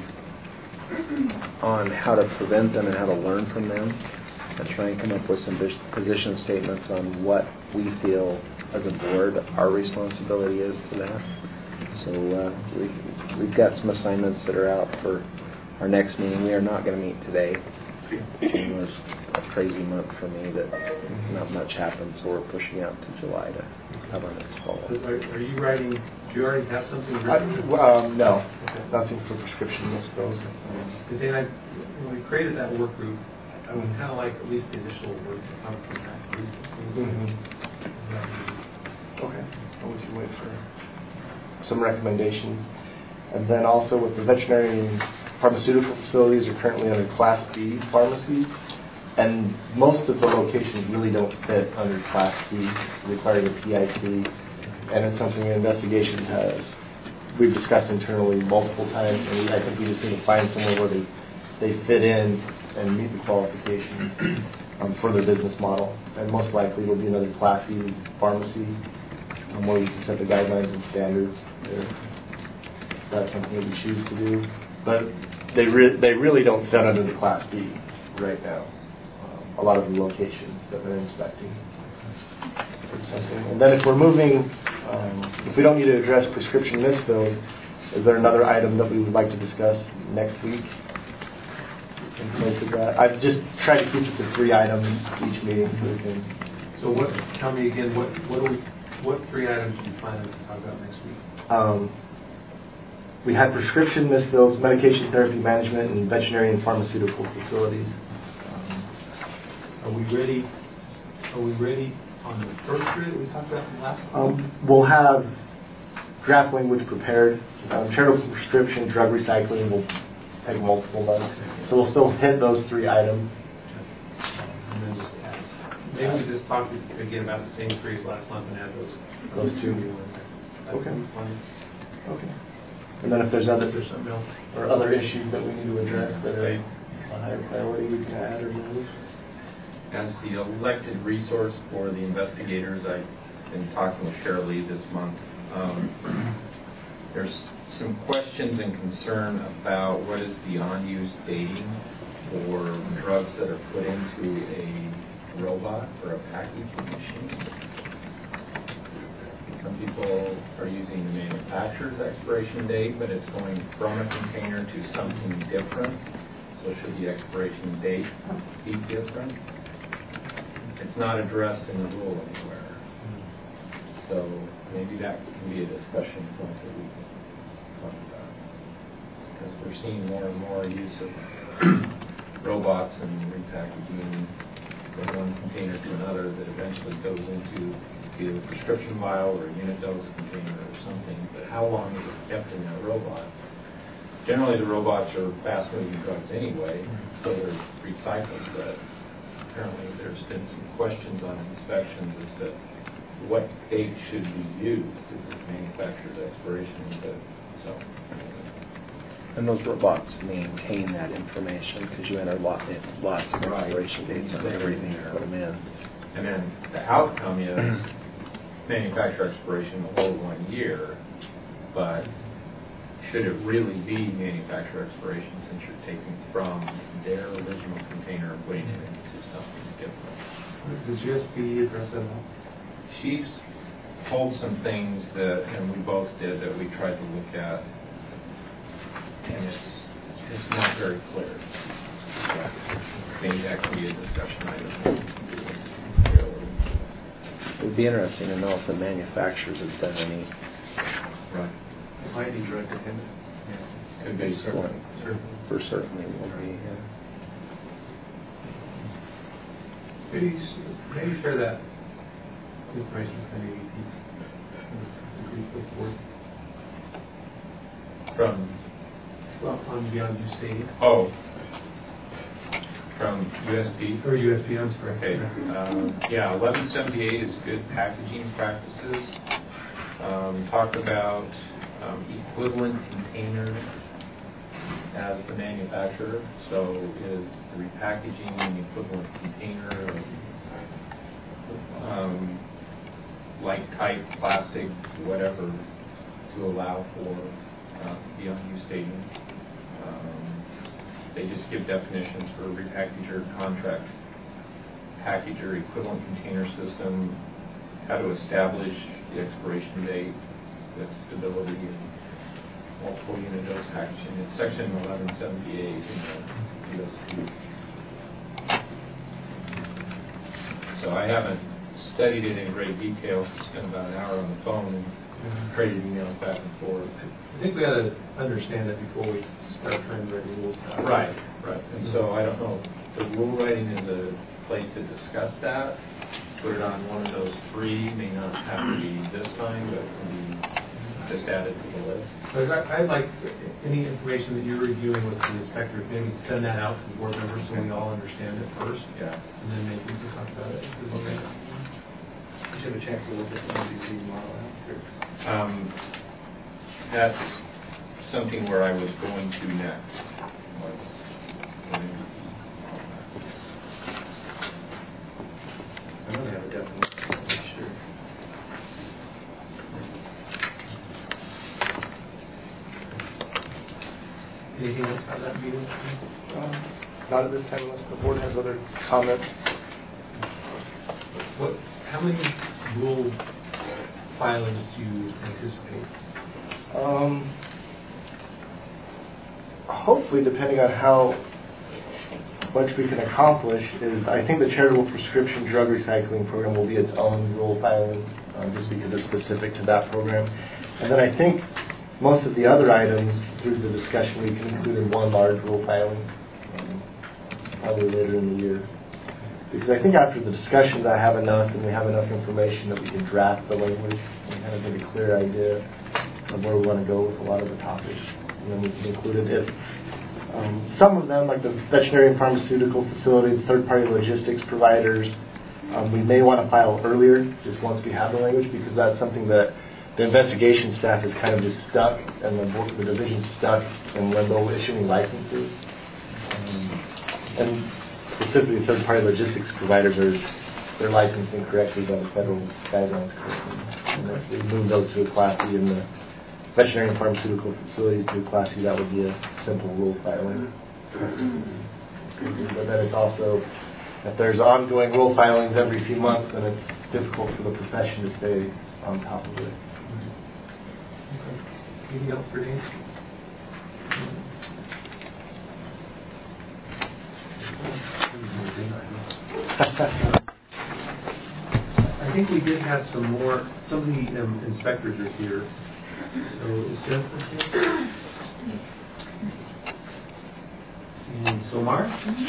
Speaker 7: how to prevent them and how to learn from them, and try and come up with some position statements on what we feel as a board our responsibility is for that. So we've got some assignments that are out for our next meeting. We are not going to meet today. June was a crazy month for me that not much happened, so we're pushing out to July to have our next fall.
Speaker 2: So are you writing, do you already have something written?
Speaker 5: No, nothing for prescription misfills.
Speaker 2: Because then when we created that work group, I would kind of like at least the initial work to come from that group.
Speaker 5: Okay, so we can wait for some recommendations. And then also with the veterinary and pharmaceutical facilities are currently under Class B pharmacies, and most of the locations really don't fit under Class C, requiring a PIC, and it's something the investigation we've discussed internally multiple times, and I think we just need to find somewhere where they fit in and meet the qualifications for their business model, and most likely will be another Class E pharmacy where we can set the guidelines and standards there. That's something that we choose to do, but they really don't fit under the Class B right now. A lot of the locations that they're inspecting. And then if we're moving, if we don't need to address prescription misfills, is there another item that we would like to discuss next week in place of that? I've just tried to keep it to 3 items each meeting so we can.
Speaker 2: So tell me again, what 3 items do you plan to talk about next week?
Speaker 5: We had prescription misfills, medication therapy management, and veterinary and pharmaceutical facilities.
Speaker 2: Are we ready on the first 3 that we talked about from last time?
Speaker 5: We'll have draft language prepared. Charitable prescription, drug recycling will take multiple months. So we'll still hit those 3 items.
Speaker 2: And then maybe we just talk again about the same 3 as last month and add those 2 new ones.
Speaker 5: Okay. And then if there's something else or other issues that we need to address that are a higher priority, we can add or move.
Speaker 3: As the elected resource for the investigators, I've been talking with Cheryl Lee this month. There's some questions and concern about what is beyond use dating for drugs that are put into a robot or a packaging machine. Some people are using the manufacturer's expiration date, but it's going from a container to something different. So should the expiration date be different? It's not addressed in the rule anywhere. So maybe that can be a discussion point that we can talk about. Because we're seeing more and more use of robots and repackaging from one container to another that eventually goes into either a prescription vial or a unit dose container or something. But how long is it kept in that robot? Generally, the robots are fast-moving drugs anyway, so they're recycled. But apparently, there's been some questions on inspections as to what date should be used as the manufacturer's expiration. So.
Speaker 7: And those robots maintain that information because you enter lots of expiration dates on everything you put them in.
Speaker 3: And then the outcome is manufacturer expiration the whole 1 year, but should it really be manufacturer expiration since you're taking from their original container and putting it into something different?
Speaker 2: Does GSP address that at all?
Speaker 3: She's told some things that, and we both did, that we tried to look at, and it's not very clear. Maybe that could be a discussion item.
Speaker 7: It would be interesting to know if the manufacturers have done any.
Speaker 3: Right.
Speaker 2: Might be direct attendant.
Speaker 3: Yeah. Could be certainly.
Speaker 7: For certainly will be.
Speaker 2: Maybe share that information with NAEP.
Speaker 3: From?
Speaker 2: Well, on Beyond Use Stadium.
Speaker 3: Oh. From USP?
Speaker 2: Or USP, I'm sorry.
Speaker 3: Okay. Yeah, 1178 is good packaging practices. Talk about equivalent container as the manufacturer. So is the repackaging an equivalent container of like type, plastic, whatever, to allow for beyond use dating? They just give definitions for repackager, contract packager, equivalent container system, how to establish the expiration date with stability and multiple unit dose packaging. It's section 1178 in the USP. So I haven't studied it in great detail. Spent about an hour on the phone and traded emails back and forth.
Speaker 2: I think we ought to understand that before we start trying to write rules.
Speaker 3: Right. And so I don't know if the rule writing is a place to discuss that. Put it on one of those three, may not have to be this time, but can be just added to the list.
Speaker 2: So I'd like any information that you're reviewing with the inspector, maybe send that out to the board members so we all understand it first.
Speaker 3: Yeah.
Speaker 2: And then maybe we can talk about it.
Speaker 3: Okay.
Speaker 5: You should have a chance to look at the NBC model after.
Speaker 3: That's something where I was going to next.
Speaker 5: I know they have a definition, sure.
Speaker 2: Anything else about that meeting?
Speaker 5: Not at this time unless the board has other comments.
Speaker 2: How many rule filings do you anticipate?
Speaker 5: Hopefully, depending on how much we can accomplish, is I think the charitable prescription drug recycling program will be its own rule filing, just because it's specific to that program. And then I think most of the other items through the discussion we can include in one large rule filing, probably later in the year. Because I think after the discussions I have enough and we have enough information that we can draft the language and kind of get a clear idea of where we want to go with a lot of the topics. And then we can include it if some of them, like the veterinary and pharmaceutical facilities, third-party logistics providers, we may want to file earlier, just once we have the language, because that's something that the investigation staff is kind of just stuck, and the division's stuck in limbo issuing licenses. And specifically, third-party logistics providers they're licensing correctly by the federal guidelines correctly. And we move those to a Class E in the veterinary and pharmaceutical facilities to Class C, that would be a simple rule filing. But then it's also, if there's ongoing rule filings every few months, then it's difficult for the profession to stay on top of it.
Speaker 2: Anything else for Dave? I think we did have some more, some of the inspectors are here. So is Jennifer here? And Somar?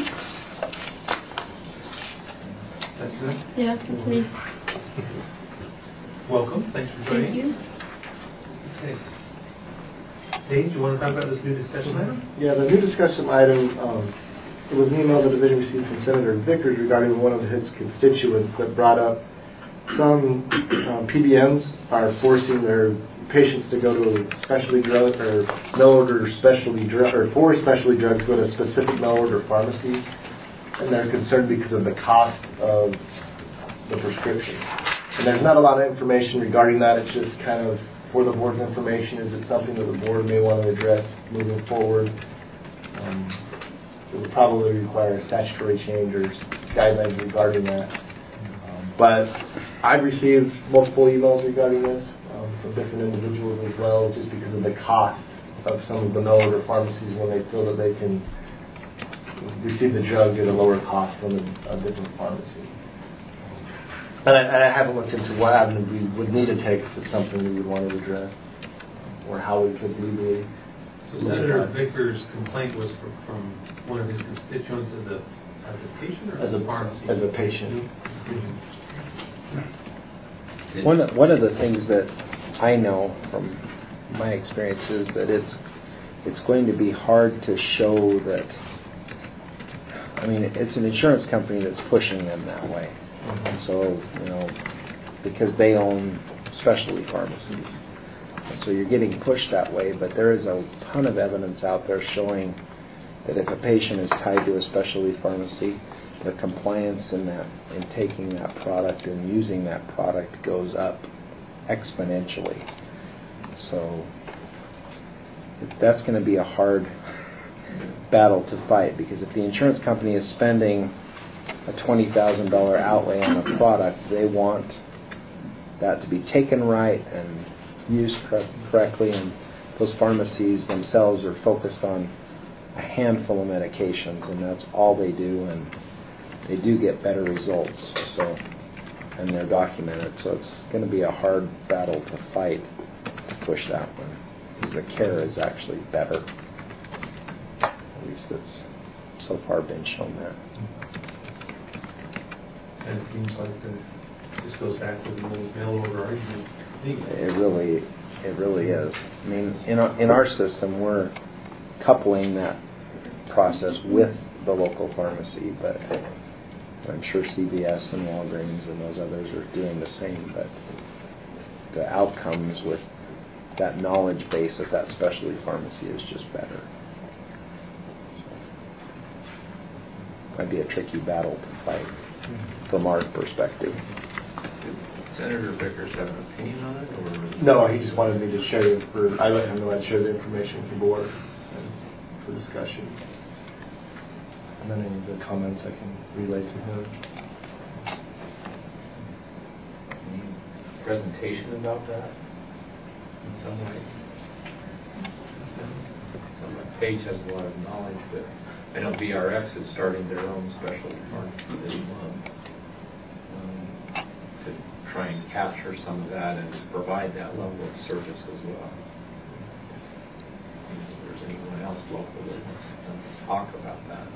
Speaker 2: That's it?
Speaker 8: Yes, it's me.
Speaker 2: Welcome, thanks for joining.
Speaker 8: Thank you.
Speaker 2: Okay. Dave, do you want to talk about this new discussion item?
Speaker 5: Yeah, the new discussion item, it was an email the division received from Senator Vickers regarding one of his constituents that brought up some PBMs are forcing their patients to go to a specialty drug or mail order specialty drug, or for specialty drugs go to specific mail order pharmacies, and they're concerned because of the cost of the prescription. And there's not a lot of information regarding that. It's just kind of for the board's information. Is it something that the board may want to address moving forward? It would probably require a statutory change or guidelines regarding that. But I've received multiple emails regarding this from different individuals as well, just because of the cost of some of the mail order pharmacies when they feel that they can receive the drug at a lower cost from a different pharmacy. And I haven't looked into what avenue we would need to take if it's something we would want to address, or how we could legally.
Speaker 2: So Senator Vickers' complaint was from one of his constituents as a patient or as a pharmacy?
Speaker 5: As a patient.
Speaker 7: One of the things that I know from my experience is that it's going to be hard to show that. I mean, it's an insurance company that's pushing them that way. So, because they own specialty pharmacies. And so you're getting pushed that way, but there is a ton of evidence out there showing that if a patient is tied to a specialty pharmacy, the compliance in taking that product and using that product goes up exponentially. So that's going to be a hard battle to fight, because if the insurance company is spending a $20,000 outlay on a product, they want that to be taken right and used correctly, and those pharmacies themselves are focused on a handful of medications, and that's all they do, and they do get better results, so, and they're documented, so it's going to be a hard battle to fight to push that one, because the care is actually better. At least it's so far been shown that.
Speaker 2: And it seems like this goes back to the mail order argument.
Speaker 7: It really is. I mean, in our system, we're coupling that process with the local pharmacy, but I'm sure CVS and Walgreens and those others are doing the same, but the outcomes with that knowledge base of that specialty pharmacy is just better. Might be a tricky battle to fight from our perspective.
Speaker 3: Did Senator Vickers have an opinion on it, or?
Speaker 5: No, he just wanted me to share it I let him know I'd share the information with the board and for discussion. And then any of the comments I can relay to him.
Speaker 3: Any presentation about that in some way? Paige has a lot of knowledge, but I know VRX is starting their own specialty pharmacy this month to try and capture some of that and to provide that level of service as well. If there's anyone else local that wants to talk about that.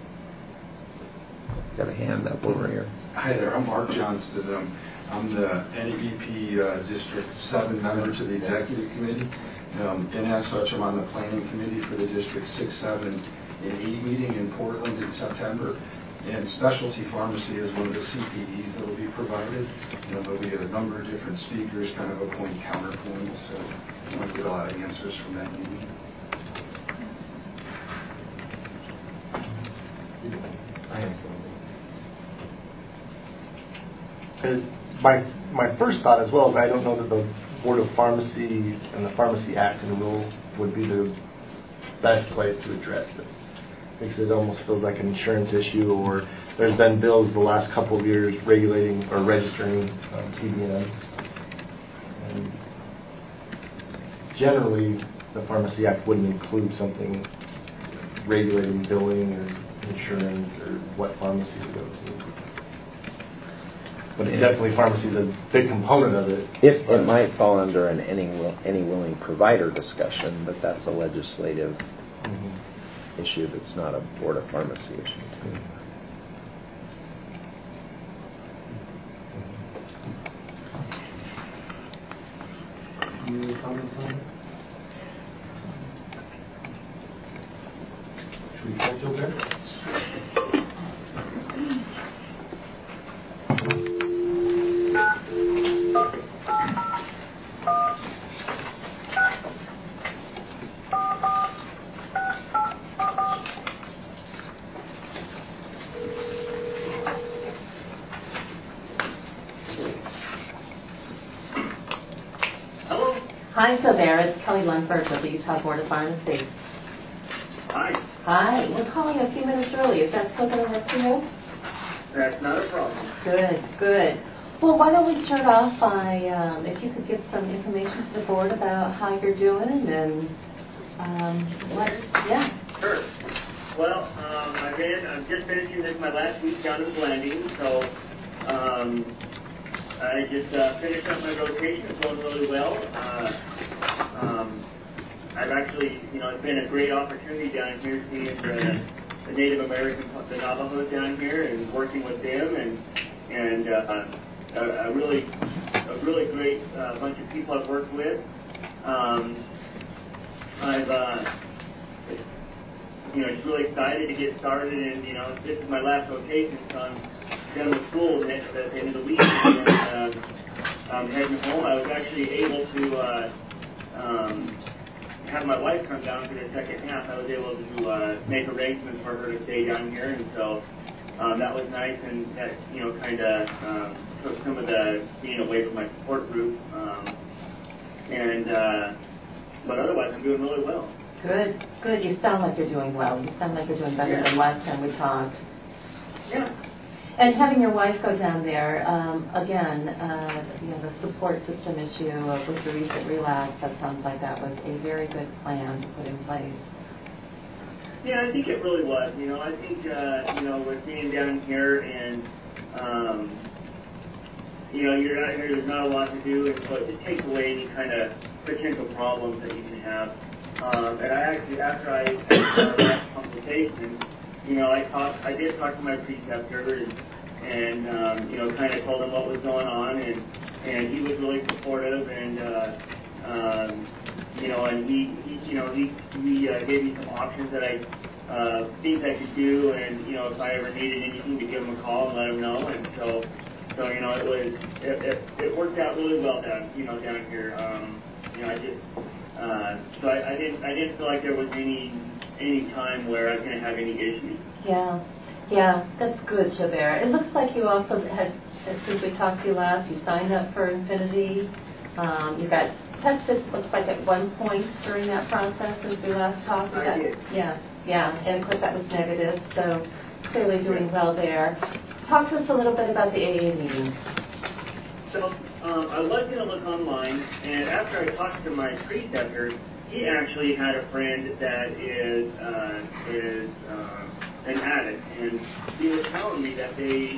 Speaker 7: Got a hand up over here.
Speaker 11: Hi there, I'm Mark Johnston. I'm the NEP District 7 member to the Executive Committee. And as such, I'm on the Planning Committee for the District 6, 7, and 8 meeting in Portland in September. And specialty pharmacy is one of the CPEs that will be provided. There'll be a number of different speakers, kind of a point counterpoint, so you want to get a lot of answers from that meeting.
Speaker 5: And my first thought as well is I don't know that Board of Pharmacy and the Pharmacy Act and Rule would be the best place to address this. Because it almost feels like an insurance issue, or there's been bills the last couple of years regulating or registering PBM. And generally, the Pharmacy Act wouldn't include something regulating billing or insurance or what pharmacy to go to. But definitely pharmacy is a big component of it.
Speaker 7: It might fall under an any willing provider discussion, but that's a legislative issue that's not a Board of Pharmacy issue.
Speaker 2: Any comments on it? Should we call Joe Bear?
Speaker 10: Hi, Gilbert. It's Kelly Lundberg with the Utah Board of Pharmacy.
Speaker 12: Hi.
Speaker 10: Hi. We're calling a few minutes early. Is that still going to work for you?
Speaker 12: That's not a problem.
Speaker 10: Good, good. Well, why don't we start off by, if you could give some information to the board about how you're doing and
Speaker 12: Sure. Well, I'm just finishing this my last week down in Blanding, so I just finished up my rotation. It's going really well. I've actually, it's been a great opportunity down here seeing the Native American, the Navajos down here, and working with them, and a really great bunch of people I've worked with. Just really excited to get started, and this is my last rotation, so I'm done with school at the end of the week, and I'm heading home. I was actually able to have my wife come down for the second half. I was able to make arrangements for her to stay down here, and so that was nice, and that kind of took some of the being away from my support group, but otherwise I'm doing really well.
Speaker 10: Good, good. You sound like you're doing well. You sound like you're doing better than last time we talked.
Speaker 12: Yeah.
Speaker 10: And having your wife go down there, again, the support system issue with the recent relapse, that sounds like that was a very good plan to put in place.
Speaker 12: Yeah, I think it really was. I think, with being down here and, you're out here, there's not a lot to do, and so it just takes away any kind of potential problems that you can have. And I actually, after I had our last consultation, I did talk to my preceptor and kind of told him what was going on, and he was really supportive, and and he gave me some options that I think I could do, and if I ever needed anything, to give him a call and let him know, and so it worked out really well down here. So I didn't feel like there was any time where I was going to have any issues.
Speaker 10: Yeah, that's good, Chabert. It looks like you also had, since we talked to you last, you signed up for Infinity. You got tested, looks like at one point during that process since we last talked.
Speaker 12: I did.
Speaker 10: Yeah, and of course that was negative, so clearly doing well there. Talk to us a little bit about the AA meeting.
Speaker 12: So I was going to look online, and after I talked to my preceptor, he actually had a friend that is an addict, and he was telling me that they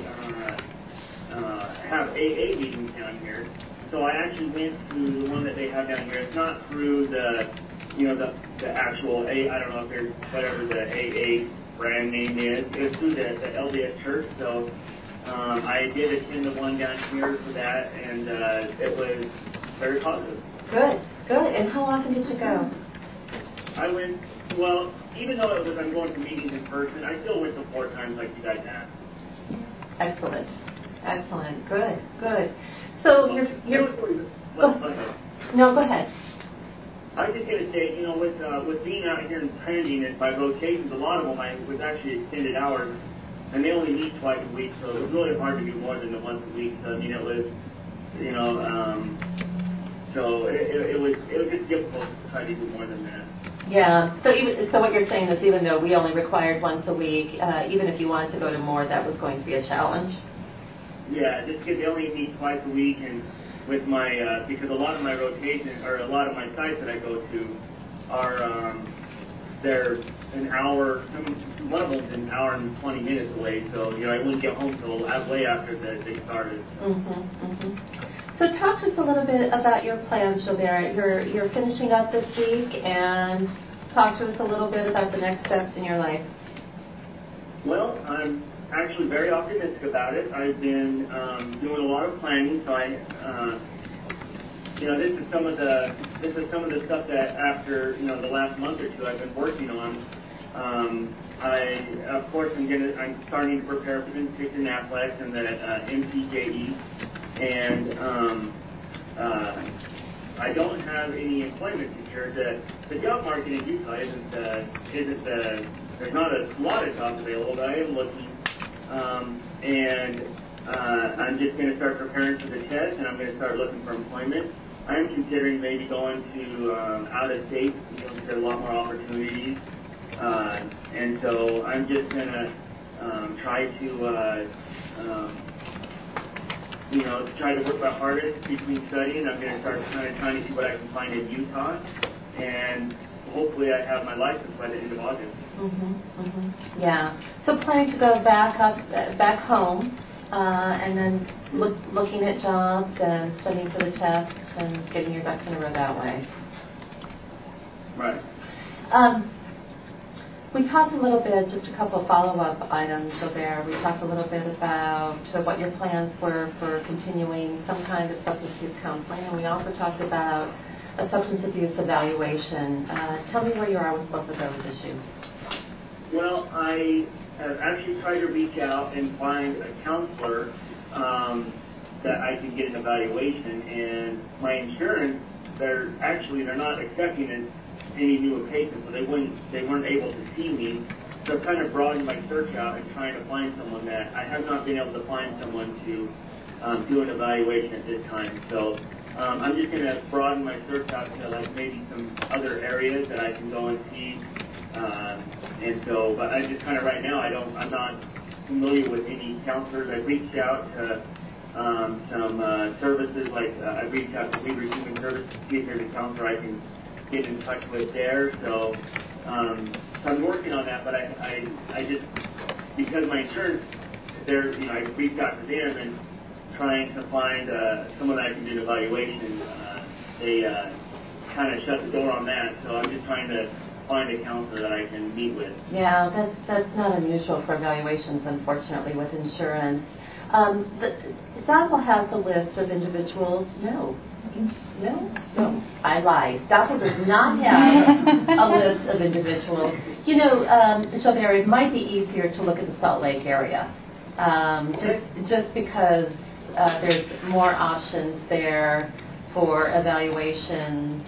Speaker 12: have AA meetings down here. So I actually went to the one that they have down here. It's not through the actual I don't know if there's whatever the AA brand name is. It's through the LDS Church. So I did attend the one down here for that, and it was very positive.
Speaker 10: Good. And how often did you go?
Speaker 12: I went, well, even though I'm going to meetings in person, I still went to 4 times like you guys asked.
Speaker 10: Excellent. Good. So you're No, go ahead.
Speaker 12: I was just going to say, with being out here and training and by rotations, a lot of them was actually extended hours, and they only meet twice a week, so it was really hard to do more than the once a week. So, it was, So it was just difficult to try to do more than that.
Speaker 10: Yeah. So what you're saying is even though we only required once a week, even if you wanted to go to more, that was going to be a challenge?
Speaker 12: Yeah, just because they only meet twice a week, and with my, because a lot of my rotation, or a lot of my sites that I go to are, they're an hour, one of them's an hour and 20 minutes away, so, I wouldn't get home till way after they started.
Speaker 10: So talk to us a little bit about your plans, Gilbert. You're finishing up this week, and talk to us a little bit about the next steps in your life.
Speaker 12: Well, I'm actually very optimistic about it. I've been doing a lot of planning, so this is some of the stuff that after the last month or two I've been working on. I of course I'm starting to prepare for the NCLEX and the MCJE, and I don't have any employment secured. The job market in Utah isn't there's not a lot of jobs available, but I am looking, and I'm just going to start preparing for the test, and I'm going to start looking for employment. I am considering maybe going to out of state, because there are a lot more opportunities, and so I'm just going to try to work my hardest between studying. I'm going to start kind of trying to see what I can find in Utah, and hopefully I have my license by the end of August.
Speaker 10: Yeah. So planning to go back home, and then looking at jobs and studying for the test and getting your ducks in a row that way.
Speaker 12: Right.
Speaker 10: We talked a little bit, just a couple of follow-up items, Gilbert. We talked a little bit about what your plans were for continuing some kind of substance abuse counseling, and we also talked about a substance abuse evaluation. Tell me where you are with both of those issues.
Speaker 12: Well, I have actually tried to reach out and find a counselor that I can get an evaluation, and my insurance, they're not accepting any new patients, so they weren't able to see me. So I've kind of broadened my search out and trying to find someone that I have not been able to find someone to do an evaluation at this time. So I'm just going to broaden my search out to maybe some other areas that I can go and see. But I just kind of right now I'm not familiar with any counselors. I've reached out to some services I've reached out to Weaver Human Services to see if there's a counselor I can get in touch with there. So I'm working on that, but I just, because my insurance, I reached out to them and trying to find someone that I can do an evaluation. They kind of shut the door on that, so I'm just trying to find a counselor that I can meet with.
Speaker 10: Yeah, that's not unusual for evaluations, unfortunately, with insurance. DAPL has a list of individuals. No, I lied. DAPL does not have a list of individuals. Gilbert, it might be easier to look at the Salt Lake area, just because there's more options there for evaluations.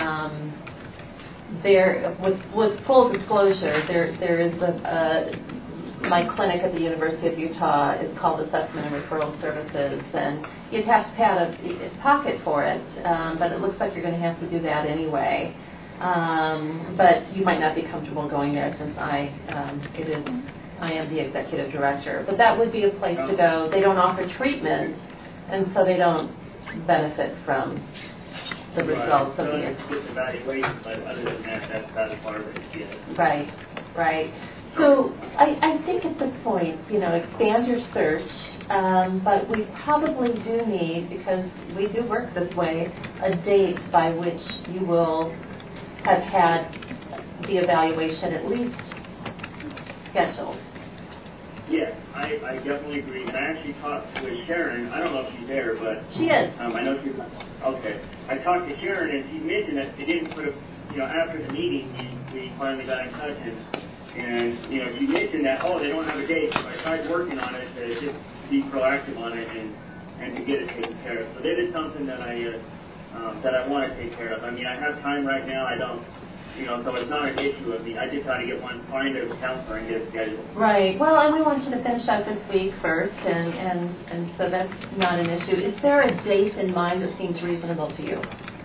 Speaker 10: With full disclosure, there is my clinic at the University of Utah is called Assessment and Referral Services, and you'd have to pay out a pocket for it, but it looks like you're going to have to do that anyway. But you might not be comfortable going there since I am the executive director. But that would be a place to go. They don't offer treatment, and so they don't benefit from the results of the
Speaker 12: evaluation, but other than that, that's part of it.
Speaker 10: Yeah. Right. So I think at this point, expand your search, but we probably do need, because we do work this way, a date by which you will have had the evaluation at least scheduled.
Speaker 12: Yes, I definitely agree. And I actually talked with Sharon. I don't know if she's there, but
Speaker 10: she is.
Speaker 12: I know she's. Okay. I talked to Sharon, and she mentioned that they didn't put after the meeting, we finally got in touch, and she mentioned that, they don't have a date. So I tried working on it to just be proactive on it and to get it taken care of. So that is something that I want to take care of. I mean, I have time right now. I don't. So it's not an issue of me. I just try to find a counselor and get it scheduled.
Speaker 10: Right. Well, and we want you to finish out this week first, and so that's not an issue. Is there a date in mind that seems reasonable to you?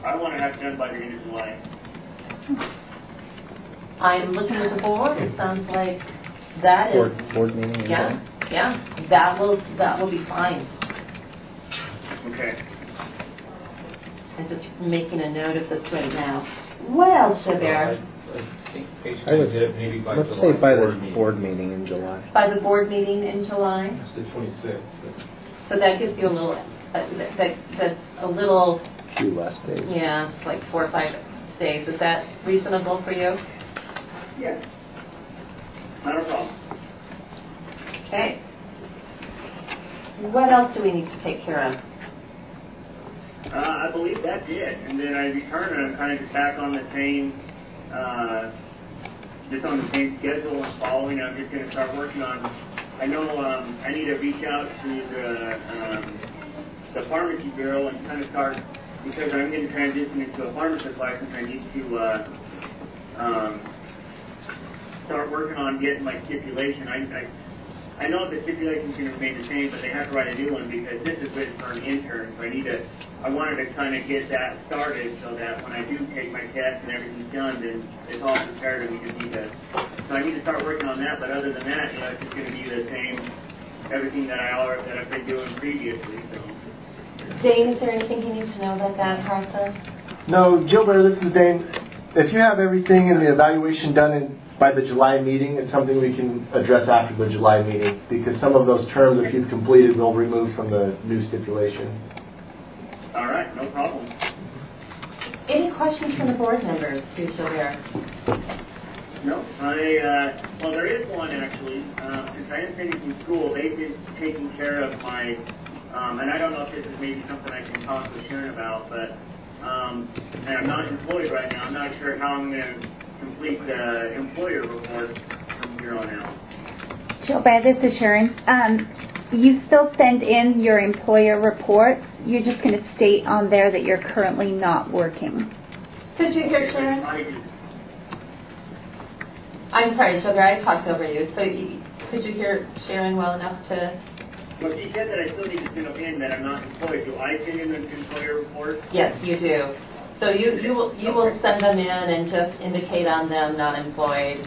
Speaker 12: I want to have it done by the end of July.
Speaker 10: I'm looking at the board, it sounds like that is,
Speaker 7: Board meeting? in
Speaker 10: yeah,
Speaker 7: July?
Speaker 10: yeah, that will be fine.
Speaker 12: Okay.
Speaker 10: I'm just making a note of this right now. Well, Chabert,
Speaker 3: I think Paige
Speaker 7: I would-
Speaker 3: did it maybe by
Speaker 7: Let's
Speaker 3: July
Speaker 7: say by the
Speaker 3: board meeting.
Speaker 7: board meeting in July.
Speaker 10: by the board meeting in July,
Speaker 3: It's the 26th.
Speaker 10: so that gives you a little, that's a little,
Speaker 7: Few less days.
Speaker 10: yeah, it's like 4 or 5 days. Is that reasonable for you?
Speaker 12: Yes. Not a problem.
Speaker 10: Okay. What else do we need to take care of?
Speaker 12: I believe that's it. And then I return and I'm kind of just back on the same, just on the same schedule and following. I'm just going to start working on, I know I need to reach out to the pharmacy bureau and kind of start, because I'm going to transition into a pharmacist license, I need to start working on getting my stipulation. I know the stipulation's going to remain the same, but they have to write a new one because this is written for an intern. So I wanted to kind of get that started so that when I do take my test and everything's done, then it's all prepared and we just need to. So I need to start working on that. But other than that, it's just going to be the same, everything that I've been doing previously. So.
Speaker 10: Dane, is there anything you need to know about that process?
Speaker 5: No, Gilbert, this is Dane. If you have everything in the evaluation done by the July meeting, it's something we can address after the July meeting, because some of those terms, if you've completed, we'll remove from the new stipulation.
Speaker 12: All right, no problem.
Speaker 10: Any questions from the board members to Gilbert?
Speaker 12: No, well, there is one actually. Since I am finishing school, they've been taking care of my, and I don't know if this is maybe something I can talk with Sharon about, but and I'm not employed right now. I'm not sure how I'm going to complete the employer report from here on out.
Speaker 6: Gilbert, this is Sharon. You still send in your employer reports. You're just going to state on there that you're currently not working.
Speaker 10: Did you hear Sharon?
Speaker 12: I do.
Speaker 10: I'm sorry, Sugar, I talked over you. So could you hear Sharon well enough to?
Speaker 12: Well, she said that I still need to send them in that I'm not employed. Do I send in an employer report?
Speaker 10: Yes, you do. So you will send them in and just indicate on them not employed.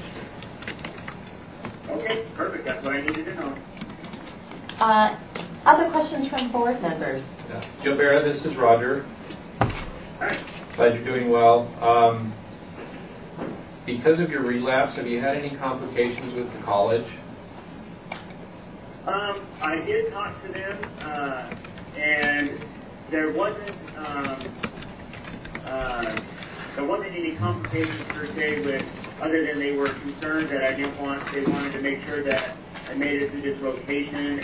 Speaker 12: Okay, perfect. That's what I needed to know.
Speaker 10: Other questions from board members?
Speaker 3: Gilbert, this is Roger.
Speaker 12: Hi.
Speaker 3: Glad you're doing well. Because of your relapse, have you had any complications with the college?
Speaker 12: I did talk to them, and there wasn't any complications per se with, other than they were concerned that I didn't want, they wanted to make sure that I made it through this rotation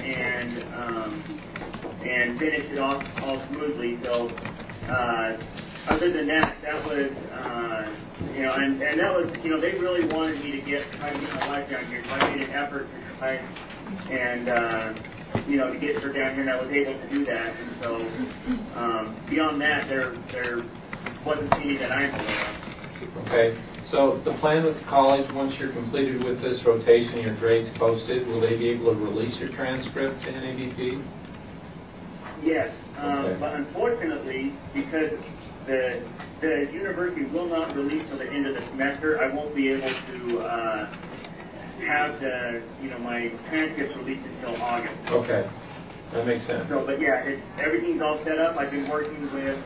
Speaker 12: and finished it off all smoothly. So, other than that, that was, and that was, they really wanted me to try to get my wife down here, so I made an effort to try and, to get her down here, and I was able to do that. And so, beyond that, there wasn't any that I'm aware of.
Speaker 3: Okay. So the plan with the college, once you're completed with this rotation, your grades posted, will they be able to release your transcript to NADP?
Speaker 12: Yes,
Speaker 3: Okay.
Speaker 12: but unfortunately, because the university will not release till the end of the semester, I won't be able to have my transcripts released until August.
Speaker 3: Okay, that makes sense.
Speaker 12: So, but yeah, everything's all set up. I've been working with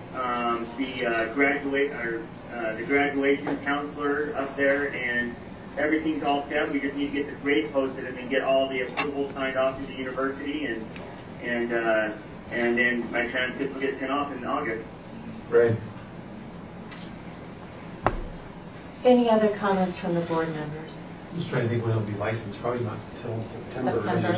Speaker 12: the graduation counselor up there, and everything's all set. We just need to get the grade posted and then get all the approvals signed off to the university, and then my transcripts will get sent off in August.
Speaker 3: Great.
Speaker 10: Any other comments from the board members?
Speaker 2: I'm just trying to think when it'll be licensed. Probably not until September.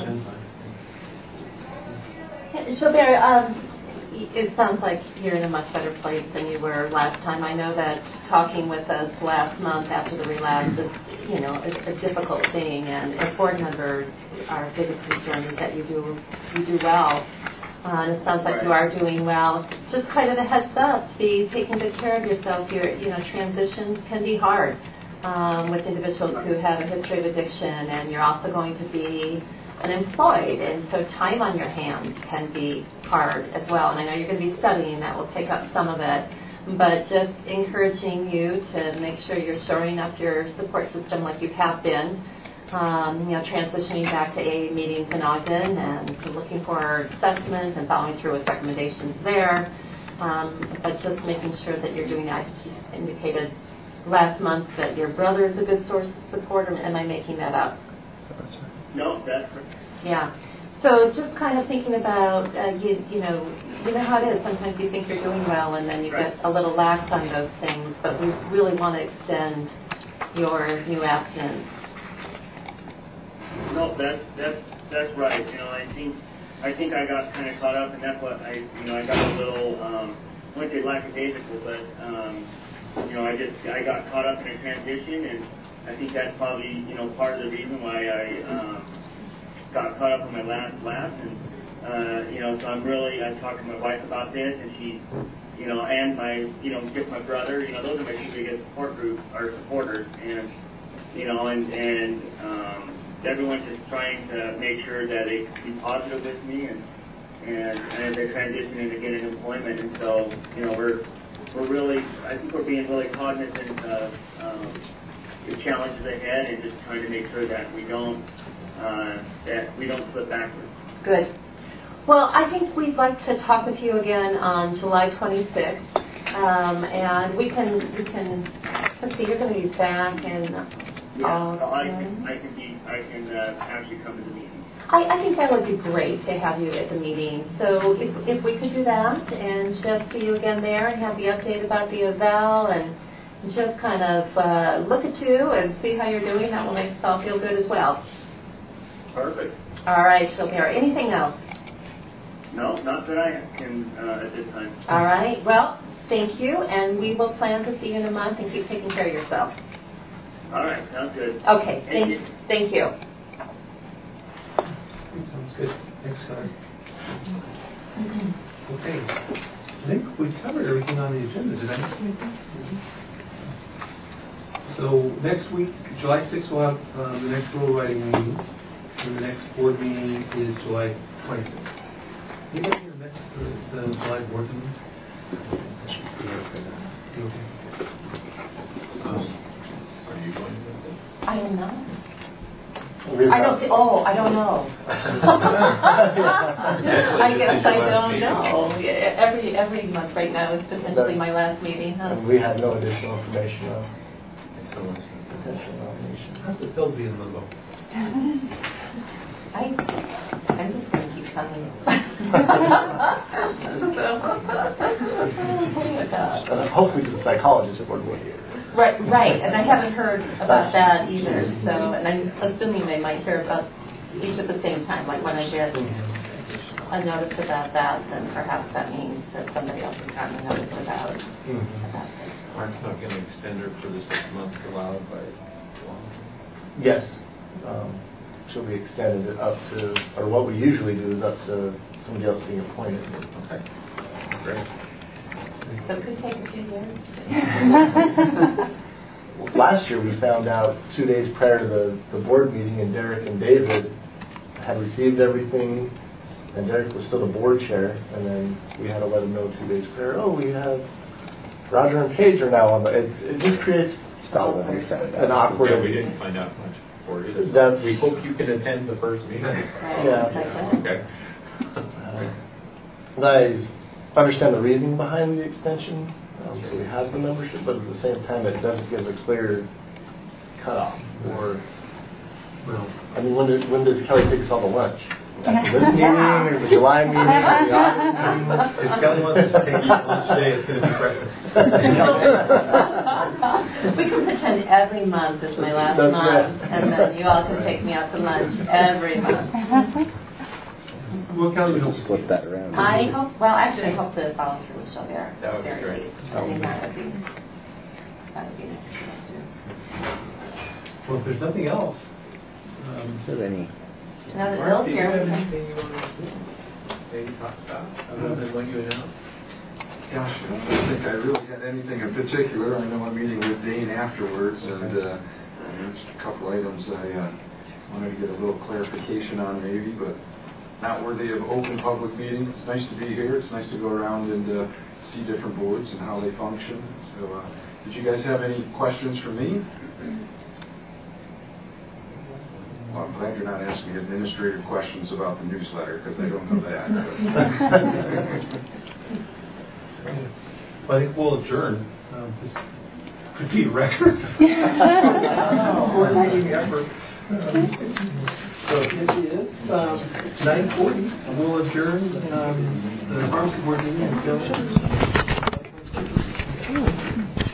Speaker 10: Gilbert, it sounds like you're in a much better place than you were last time. I know that talking with us last month after the relapse is, a difficult thing, and as board members, our biggest concern is that you do well. And it sounds like you are doing well. Just kind of a heads up to be taking good care of yourself. Transitions can be hard with individuals who have a history of addiction, and you're also going to be unemployed, and so time on your hands can be hard as well. And I know you're going to be studying, that will take up some of it. but just encouraging you to make sure you're shoring up your support system like you have been. Transitioning back to AA meetings in Ogden and looking for assessments and following through with recommendations there. But just making sure that you're doing that. You indicated last month that your brother is a good source of support, or am I making that up?
Speaker 12: No, that's correct.
Speaker 10: Yeah. So just kind of thinking about, you know how it is. Sometimes you think you're doing well, and then you get a little lax on those things. But we really want to extend your new abstinence.
Speaker 12: No, that's right. I think I got kind of caught up, and that's what I got a little, I wouldn't say lackadaisical, but I got caught up in a transition, and I think that's probably part of the reason why I got caught up on my last and so I talked to my wife about this, and she, and my just my brother, those are my two biggest supporters, and everyone's just trying to make sure that they can be positive with me and as they transition into getting employment. And so, we're really, I think we're being really cognizant of the challenges ahead and just trying to make sure that we don't slip backwards.
Speaker 10: Good. Well, I think we'd like to talk with you again on July 26th, and we can. Let's see, you're going to be back in.
Speaker 12: I can actually come to the meeting.
Speaker 10: I think that would be great to have you at the meeting. So if we could do that and just see you again there and have the update about the eval and just kind of look at you and see how you're doing, that will make us all feel good as well.
Speaker 12: Perfect.
Speaker 10: All right, Shelbera. Anything else?
Speaker 12: No, not that I can at this time.
Speaker 10: All right. Well, thank you, and we will plan to see you in a month and keep taking care of yourself.
Speaker 12: All right, sounds good.
Speaker 10: Okay, thank you. Thank you.
Speaker 2: Sounds good. Thanks, Scott. Okay. I think we covered everything on the agenda. Did I miss anything? So next week, July 6th, we'll have the next rule writing meeting, and the next board meeting is July 26th. Anybody here missed the July board meeting? You okay?
Speaker 3: Are you going to this?
Speaker 10: I don't know.
Speaker 5: I
Speaker 10: don't know. I guess I don't know. Every month right now is potentially my last meeting, huh?
Speaker 5: And we have no additional information on potential nomination.
Speaker 2: How's the pill being limbo?
Speaker 10: I'm just going to keep telling you.
Speaker 5: Hopefully the psychologist at Woodwood here.
Speaker 10: Right, and I haven't heard about that either, so, and I'm assuming they might hear about each at the same time, like when I get a notice about that, then perhaps that means that somebody else has gotten a notice about it.
Speaker 3: Mark's not going to extend her for the 6 months allowed by law?
Speaker 5: Yes. She'll be extended up to, or what we usually do is up to somebody else being appointed.
Speaker 3: Okay. Great.
Speaker 10: So it could take a few years.
Speaker 5: Last year we found out 2 days prior to the board meeting, and Derek and David had received everything, and Derek was still the board chair, and then we had to let him know 2 days prior, we have Roger and Paige are now on the, it just creates an awkward.
Speaker 3: Yeah, we didn't find out much for you.
Speaker 5: We
Speaker 3: hope you can attend the first meeting.
Speaker 5: Yeah.
Speaker 3: Okay.
Speaker 5: I understand the reasoning behind the extension, so we have the membership, but at the same time it doesn't give a clear cutoff. Or, I mean, when does Kelly take us all to lunch? After this meeting, or the July meeting, or the August meeting?
Speaker 2: If Kelly wants to take lunch today, it's going to be breakfast.
Speaker 10: We can pretend every month is my last month, and then you all can take me out to lunch every month.
Speaker 2: Well, Kelly, we don't
Speaker 7: Flip that around.
Speaker 10: I hope to follow through with Shelbera.
Speaker 3: That would be great.
Speaker 10: I think that would be nice to do.
Speaker 2: Well, if there's nothing else,
Speaker 7: Is there any?
Speaker 10: Now that
Speaker 3: Mark,
Speaker 10: Bill's
Speaker 3: do you
Speaker 10: here,
Speaker 3: have anything you want to maybe talk about other than what you announced?
Speaker 11: Gosh, I don't think I really had anything in particular. I know I'm meeting with Dane afterwards, and there's a couple items I wanted to get a little clarification on maybe, but not worthy of open public meeting. It's nice to be here. It's nice to go around and see different boards and how they function. So, did you guys have any questions for me? Well, I'm glad you're not asking me administrative questions about the newsletter, because I don't know that.
Speaker 2: Well, I think we'll adjourn. Just repeat record. Coordinating effort. So it is 9:40, and we'll adjourn the pharmacy board meeting until